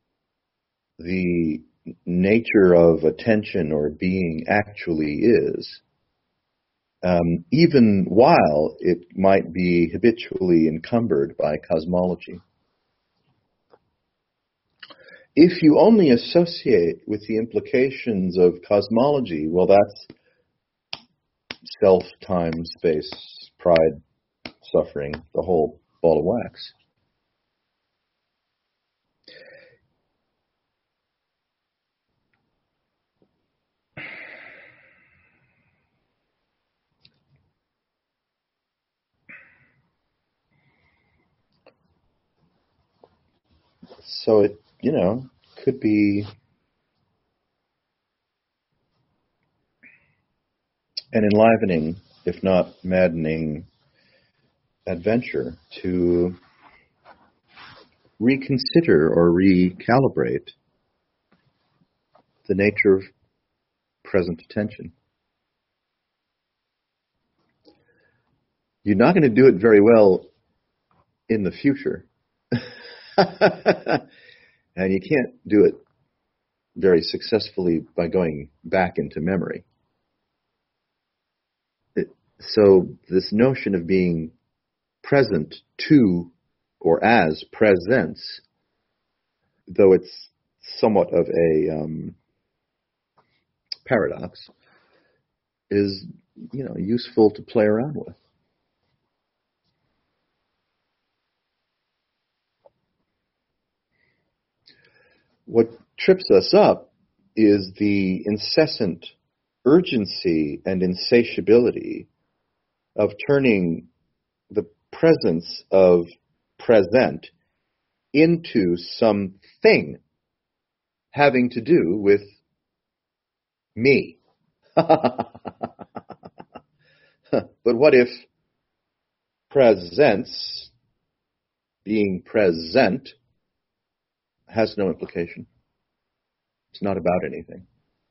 the nature of attention or being actually is, um, even while it might be habitually encumbered by cosmology. If you only associate with the implications of cosmology, well, that's self, time, space, pride, suffering, the whole ball of wax. So it, you know, could be an enlivening, if not maddening, adventure to reconsider or recalibrate the nature of present attention. You're not going to do it very well in the future. And you can't do it very successfully by going back into memory. It, so this notion of being present to or as presence, though it's somewhat of a um, paradox, is, you know, useful to play around with. What trips us up is the incessant urgency and insatiability of turning the presence of present into something having to do with me. But what if presence, being present, has no implication? It's not about anything.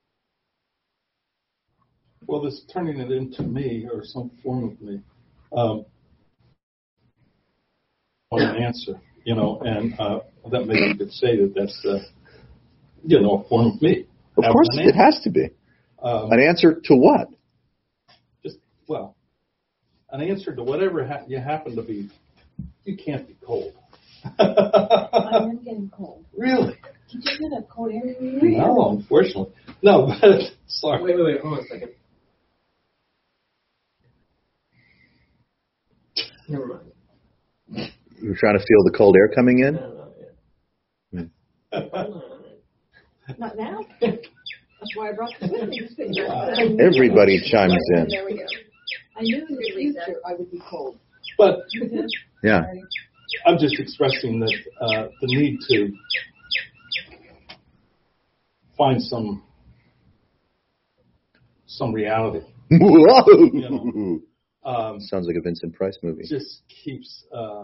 Well, this turning it into me or some form of me, um, on an answer, you know, and uh, that maybe you could say that that's, uh, you know, a form of me. Of Have course, an it has to be. Um, an answer to what? Just, well, an answer to whatever ha- you happen to be. You can't be cold. I am getting cold. Really? Did you get a cold air? No, unfortunately. No, but sorry. Wait, wait, wait, hold on a second. Never mind. You're trying to feel the cold air coming in? No, no, yeah. Not now. That's why I brought this with me. Everybody chimes in. There we go. I knew in the future I would be cold. But Yeah. I'm just expressing that uh, the need to find some some reality. Whoa! You know, um, Sounds like a Vincent Price movie. just keeps uh,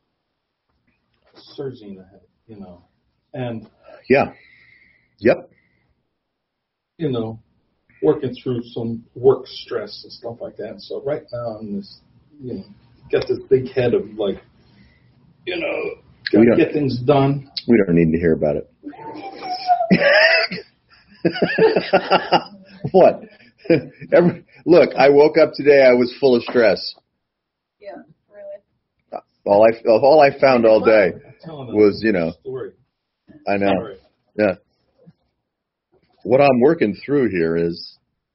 surging ahead, you know, and Yeah. Yep. you know, working through some work stress and stuff like that. So right now I'm this, you know, got this big head of like, you know, We got don't- to get things done. We don't need to hear about it. What? Every, look, I woke up today, I was full of stress. Yeah, really. All I, all I found all day. telling a was, you know, story. I know. Sorry. Yeah. What I'm working through here is,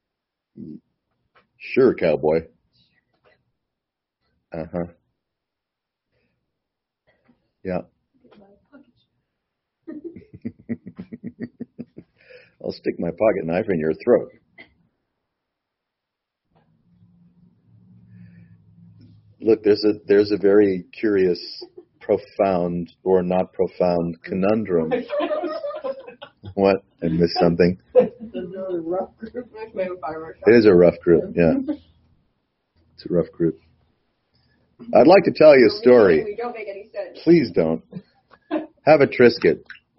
sure, cowboy. Uh huh. Yeah. I'll stick my pocket knife in your throat. Look, there's a there's a very curious, profound or not profound conundrum. What? I missed something. Another rough group. It is a rough group, yeah. It's a rough group. I'd like to tell you a story. We don't make any sense. Please don't. Have a Triscuit.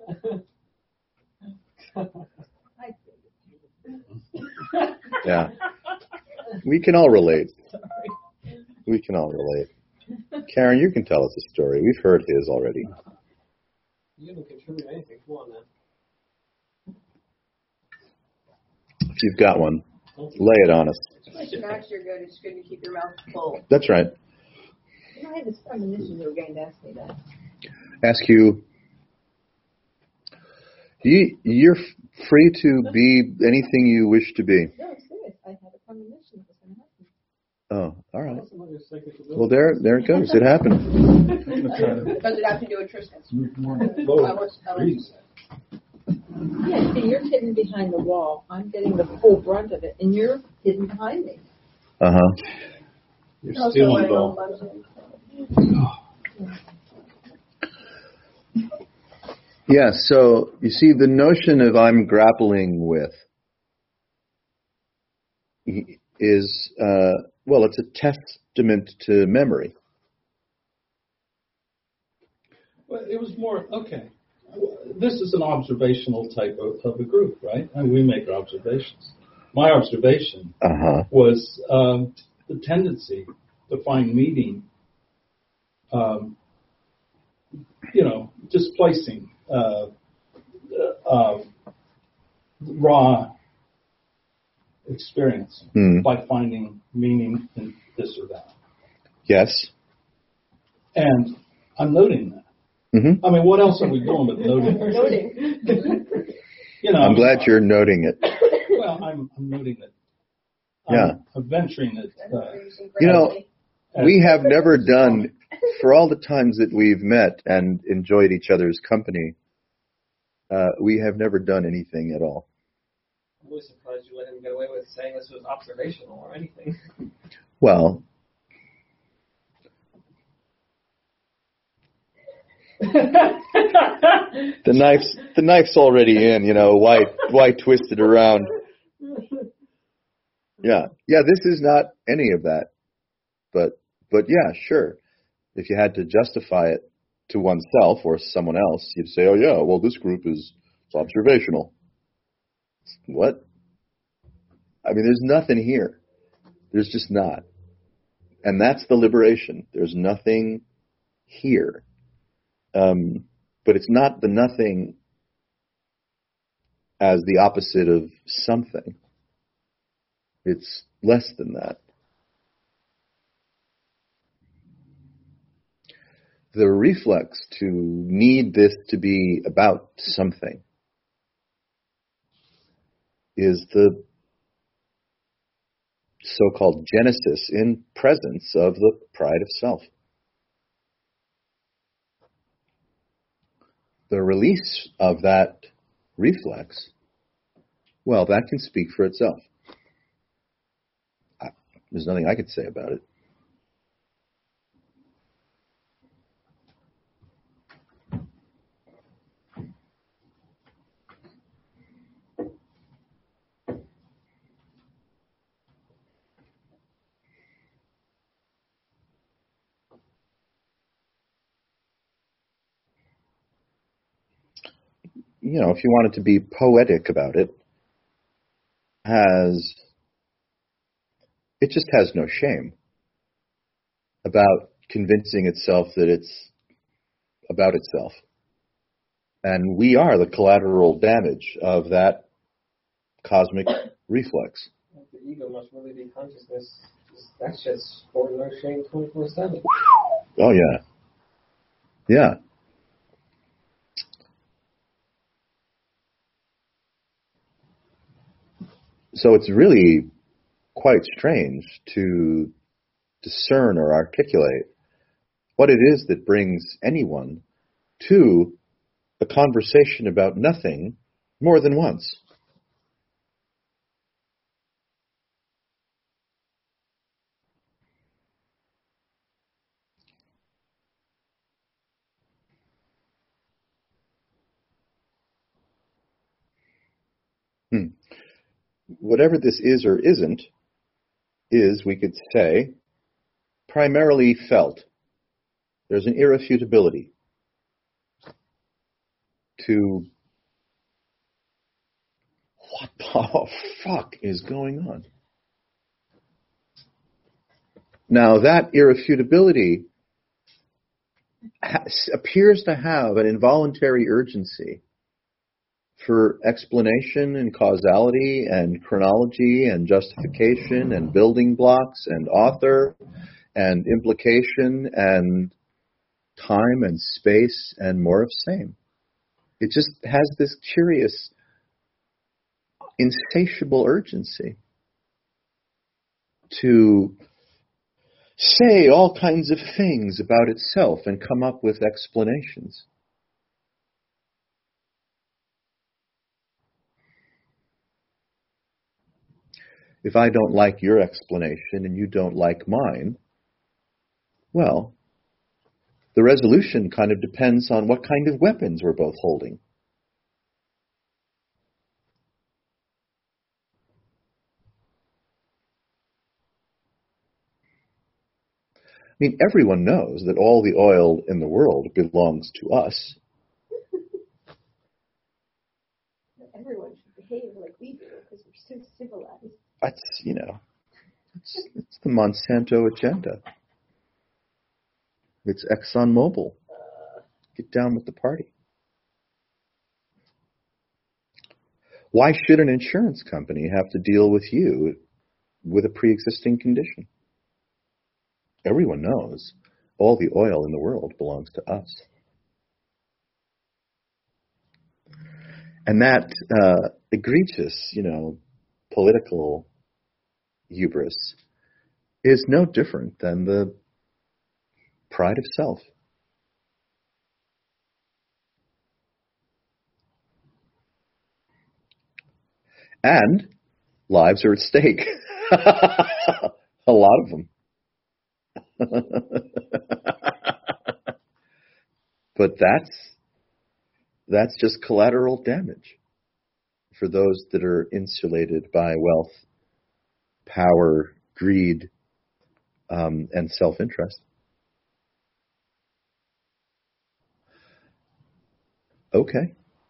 Yeah. We can all relate. We can all relate. Karen, you can tell us a story. We've heard his already. You haven't contributed anything. Come on, man. If you've got one, lay it on us. Like snacks are good. It's good to keep your mouth full. That's right. You know, I had this premonition you were going to ask me that. Ask you, you you're f- free to be anything you wish to be. No, I'm serious. I had a premonition it was going to happen. Oh, all right. Somebody's psychic ability. Well, there there it goes. It happened. Does it have to do with Tristan? Lower. I was- I was- Yeah, see, you're hidden behind the wall. I'm getting the full brunt of it, and you're hidden behind me. Uh huh. You're Also, stealing, my Bill. own budget. Yeah. So you see, the notion of I'm grappling with is uh, well, it's a testament to memory. Well, it was more, okay, this is an observational type of, of a group, right? And we make observations. My observation Uh huh. was um, the tendency to find meaning, um, you know, displacing uh, uh, uh, raw experience Hmm. by finding meaning in this or that. Yes. And I'm noting that. Mm-hmm. I mean, what else are we doing but noting? Noting. You know, I'm glad you're noting it. Well, I'm, I'm noting it. Yeah. I'm, I'm venturing it. Uh, You know, as- we have never done, for all the times that we've met and enjoyed each other's company, uh, we have never done anything at all. I'm really surprised you let him get away with saying this was observational or anything. Well, the knife's the knife's already in. You know, why why twist it around? Yeah, yeah. This is not any of that, but but yeah, sure. If you had to justify it to oneself or someone else, you'd say, "Oh yeah, well this group is it's observational." What? I mean, there's nothing here. There's just not, and that's the liberation. There's nothing here. Um, but it's not the nothing as the opposite of something. It's less than that. The reflex to need this to be about something is the so-called genesis in presence of the pride of self. The release of that reflex, well, that can speak for itself. I, there's nothing I could say about it. You know, if you wanted to be poetic about it, has it just has no shame about convincing itself that it's about itself. And we are the collateral damage of that cosmic reflex. The ego must really be consciousness. That's just for no shame twenty-four seven. Oh, yeah. Yeah. So it's really quite strange to discern or articulate what it is that brings anyone to a conversation about nothing more than once. Hmm. Whatever this is or isn't, is, we could say, primarily felt. There's an irrefutability to what the fuck is going on? Now, that irrefutability has, appears to have an involuntary urgency for explanation and causality and chronology and justification and building blocks and author and implication and time and space and more of same. It just has this curious, insatiable urgency to say all kinds of things about itself and come up with explanations. If I don't like your explanation and you don't like mine, well, the resolution kind of depends on what kind of weapons we're both holding. I mean, everyone knows that all the oil in the world belongs to us. Everyone should behave like we do because we're so civilized. That's, you know, it's, it's the Monsanto agenda. It's ExxonMobil. Get down with the party. Why should an insurance company have to deal with you with a pre-existing condition? Everyone knows all the oil in the world belongs to us. And that uh, egregious, you know, political hubris is no different than the pride of self. And lives are at stake. A lot of them. But that's that's just collateral damage for those that are insulated by wealth, power, greed, um, and self-interest. Okay.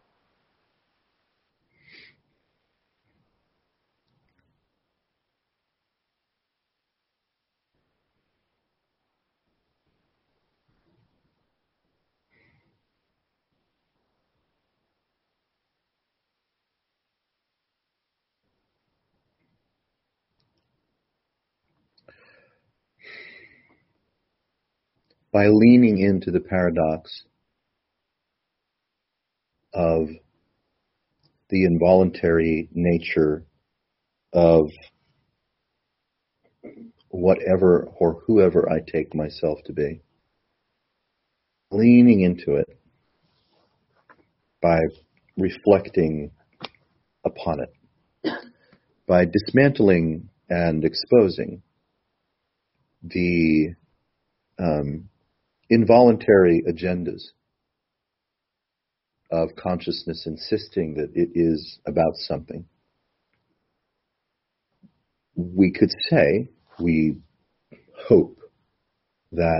By leaning into the paradox of the involuntary nature of whatever or whoever I take myself to be, leaning into it by reflecting upon it, by dismantling and exposing the um, involuntary agendas of consciousness insisting that it is about something. We could say, we hope that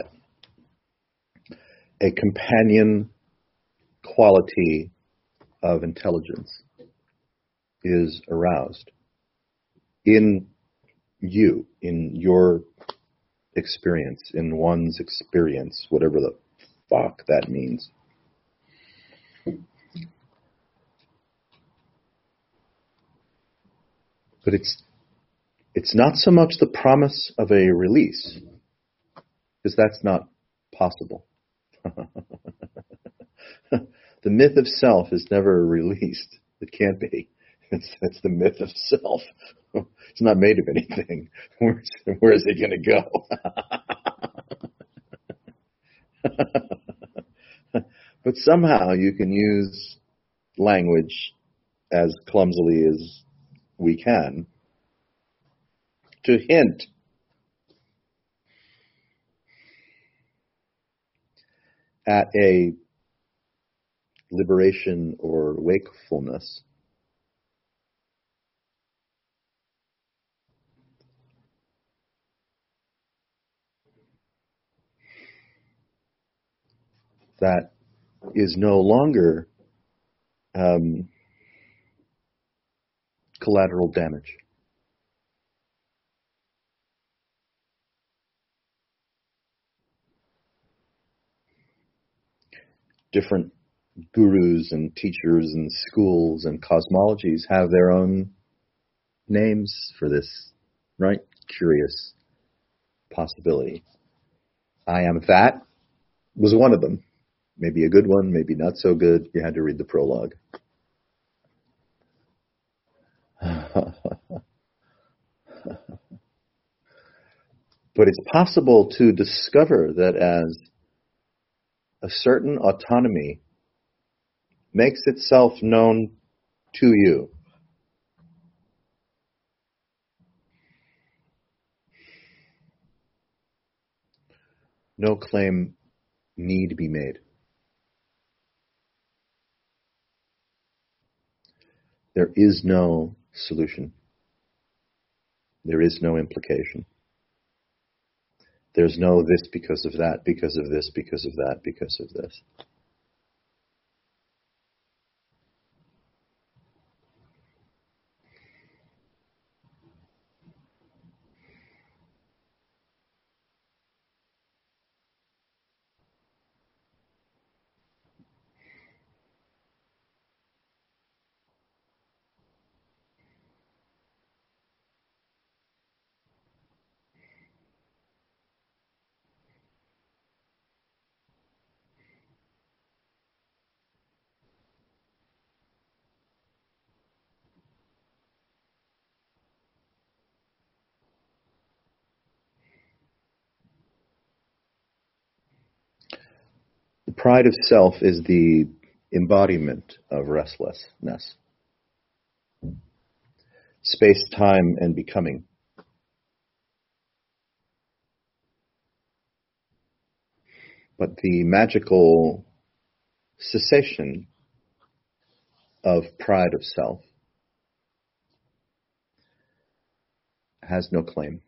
a companion quality of intelligence is aroused in you, in your experience, in one's experience, whatever the fuck that means. But it's it's not so much the promise of a release, because that's not possible. The myth of self is never released. It can't be. It's, it's the myth of self. It's not made of anything. Where's, where is it going to go? But somehow you can use language as clumsily as we can to hint at a liberation or wakefulness that is no longer um, collateral damage. Different gurus and teachers and schools and cosmologies have their own names for this, right? Curious possibility. I am that was one of them. Maybe a good one, maybe not so good. You had to read the prologue. But it's possible to discover that as a certain autonomy makes itself known to you, no claim need be made. There is no solution. There is no implication. There's no this because of that, because of this, because of that, because of this. The pride of self is the embodiment of restlessness. Space, time, and becoming. But the magical cessation of pride of self has no claim.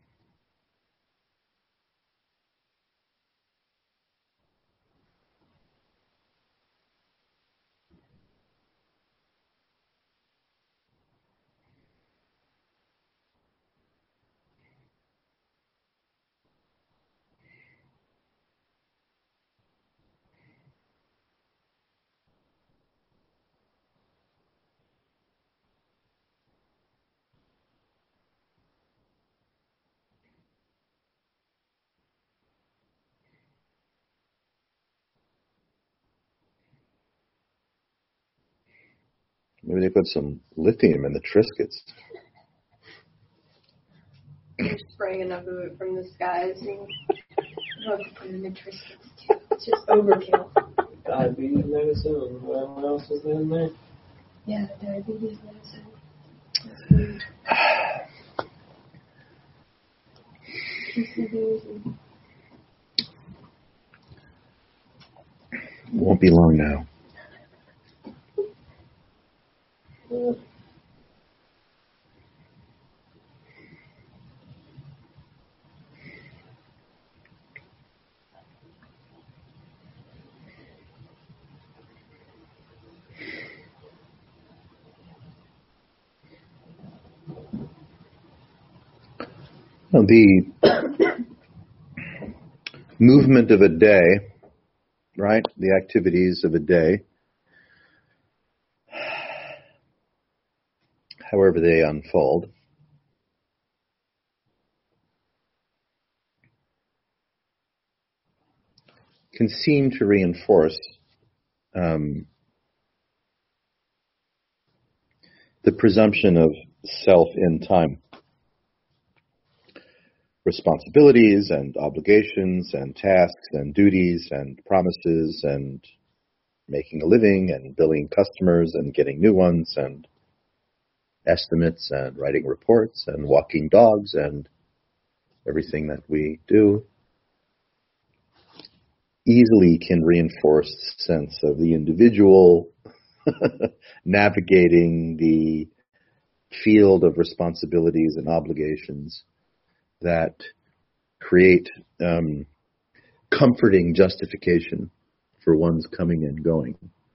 Maybe they put some lithium in the Triscuits. They're spraying enough of it from the skies. And I'll have to put it in the Triscuits too. It's just overkill. Diabetes medicine. What else is in there? Yeah, diabetes medicine. That's weird. P C Bs and Won't be long now. Yeah. Well, the movement of a day, right? The activities of a day, however they unfold, can seem to reinforce um, the presumption of self in time. Responsibilities and obligations and tasks and duties and promises and making a living and billing customers and getting new ones and estimates and writing reports and walking dogs and everything that we do easily can reinforce the sense of the individual navigating the field of responsibilities and obligations that create um, comforting justification for one's coming and going.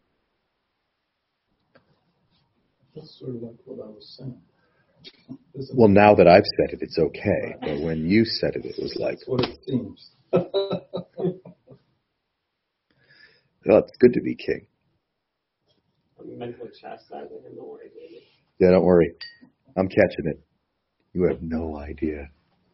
That's sort of like what I was saying. Isn't Well, it? now that I've said it, it's okay. But when you said it, it was like, That's what it seems. oh, it's good to be king. I'm mentally chastising him. Don't worry, baby. Yeah, don't worry. I'm catching it. You have no idea.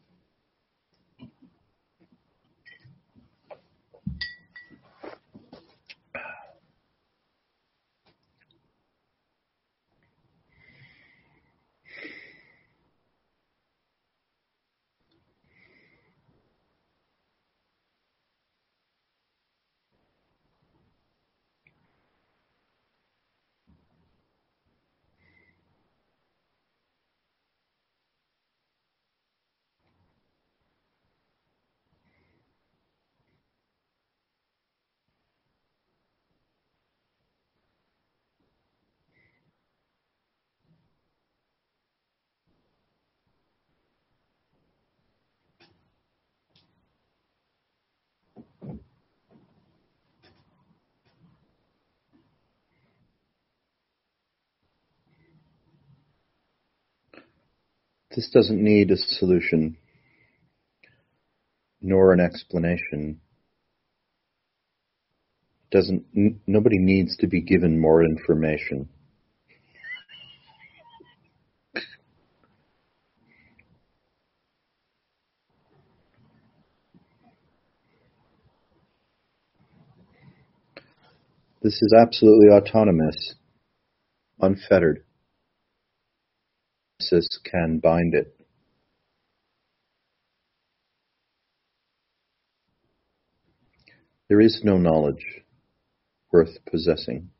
This doesn't need a solution, nor an explanation. Doesn't n- nobody needs to be given more information. This is absolutely autonomous, unfettered. This can bind it. There is no knowledge worth possessing.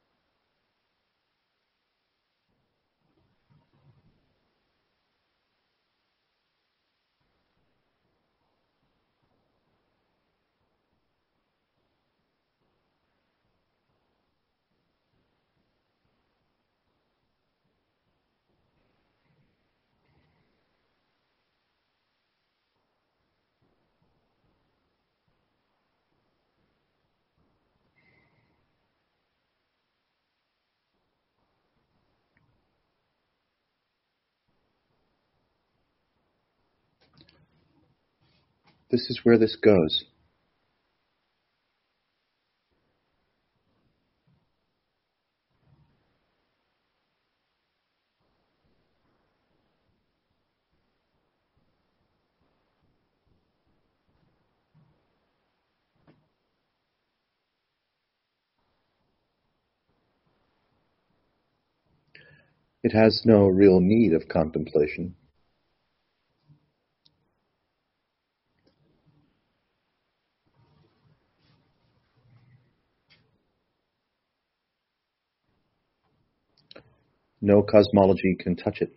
This is where this goes. It has no real need of contemplation. No cosmology can touch it.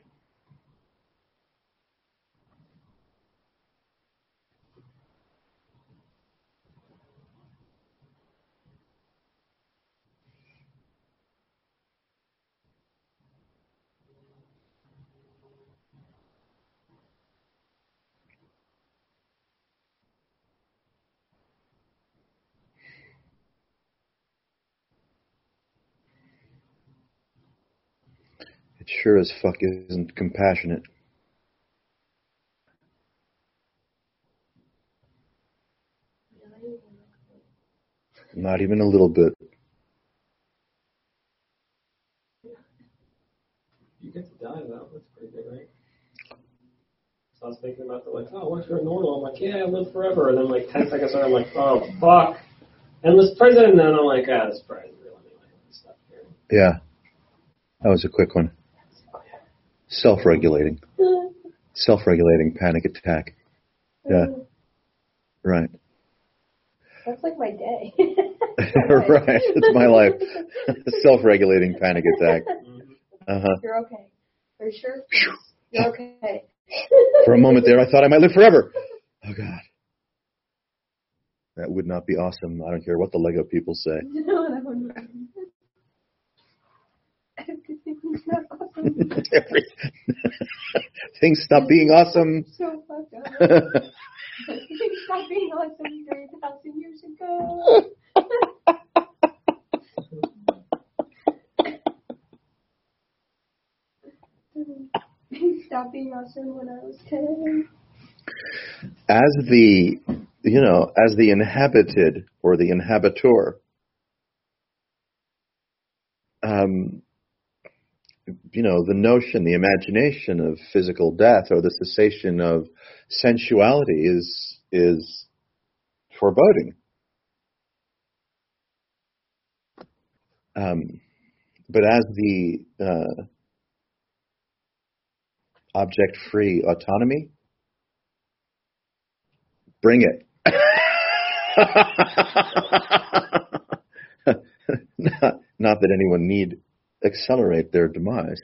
It sure as fuck isn't compassionate. Not even a little bit. You get to die though. That's pretty good, right? So I was thinking about the like, oh, what if you're immortal? I'm like, yeah, I live forever. And then like ten seconds later, I'm like, oh fuck, endless president. And then I'm like, ah, this president really like stuff here. Yeah. That was a quick one. Self-regulating. Self-regulating panic attack. Yeah. Right. That's like my day. Right. It's my life. Self-regulating panic attack. Uh-huh. You're okay. Are you sure? You're okay. For a moment there, I thought I might live forever. Oh, God. That would not be awesome. I don't care what the Lego people say. No, that wouldn't be. Everything's not awesome. Every- Things stop being awesome. So fucked up. Things stopped being awesome three thousand years ago. Things stopped being awesome when I was ten. As the, you know, as the inhabited or the inhabitor, um, you know, the notion, the imagination of physical death or the cessation of sensuality is is foreboding. Um, but as the uh, object-free autonomy, bring it. not, not that anyone need accelerate their demise.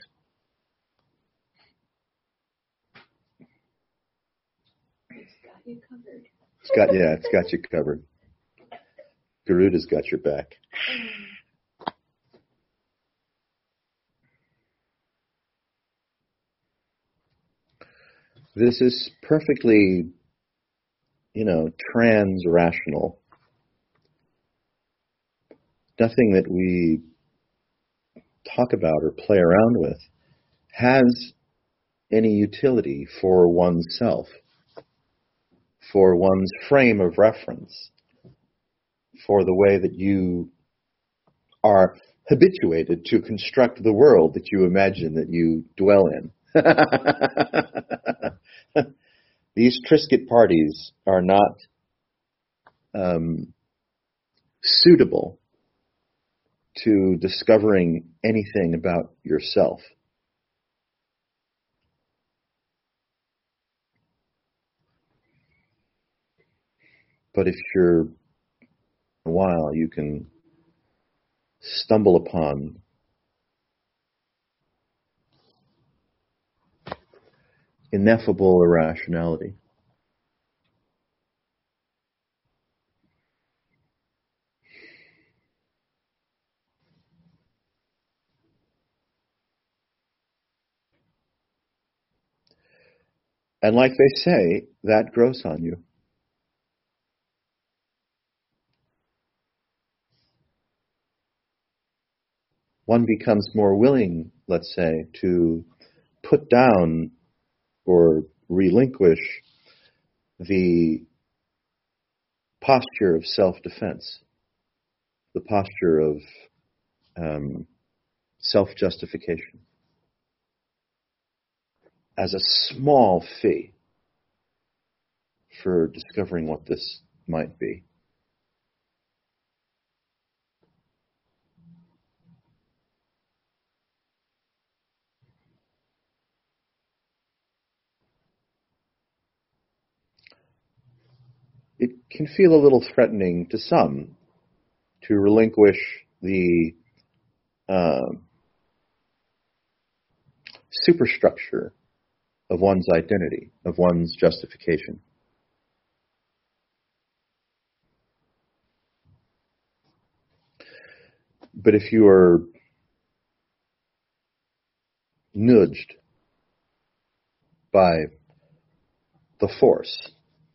It's got you covered. It's got yeah, it's got you covered. Garuda's got your back. This is perfectly, you know, trans-rational. Nothing that we talk about or play around with has any utility for oneself, for one's frame of reference, for the way that you are habituated to construct the world that you imagine that you dwell in. These Trisket parties are not um, suitable to discovering anything about yourself. But if you're a while, you can stumble upon ineffable irrationality. And like they say, that grows on you. One becomes more willing, let's say, to put down or relinquish the posture of self-defense, the posture of um, self-justification, as a small fee for discovering what this might be. It can feel a little threatening to some to relinquish the uh, superstructure of one's identity, of one's justification. But if you are nudged by the force,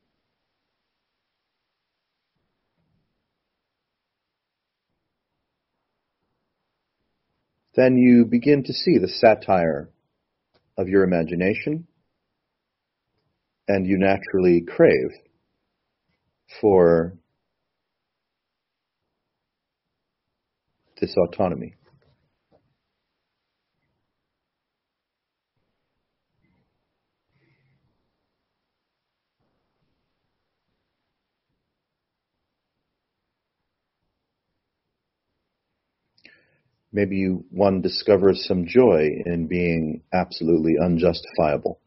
then you begin to see the satire of your imagination, and you naturally crave for this autonomy. maybe you, one discovers some joy in being absolutely unjustifiable.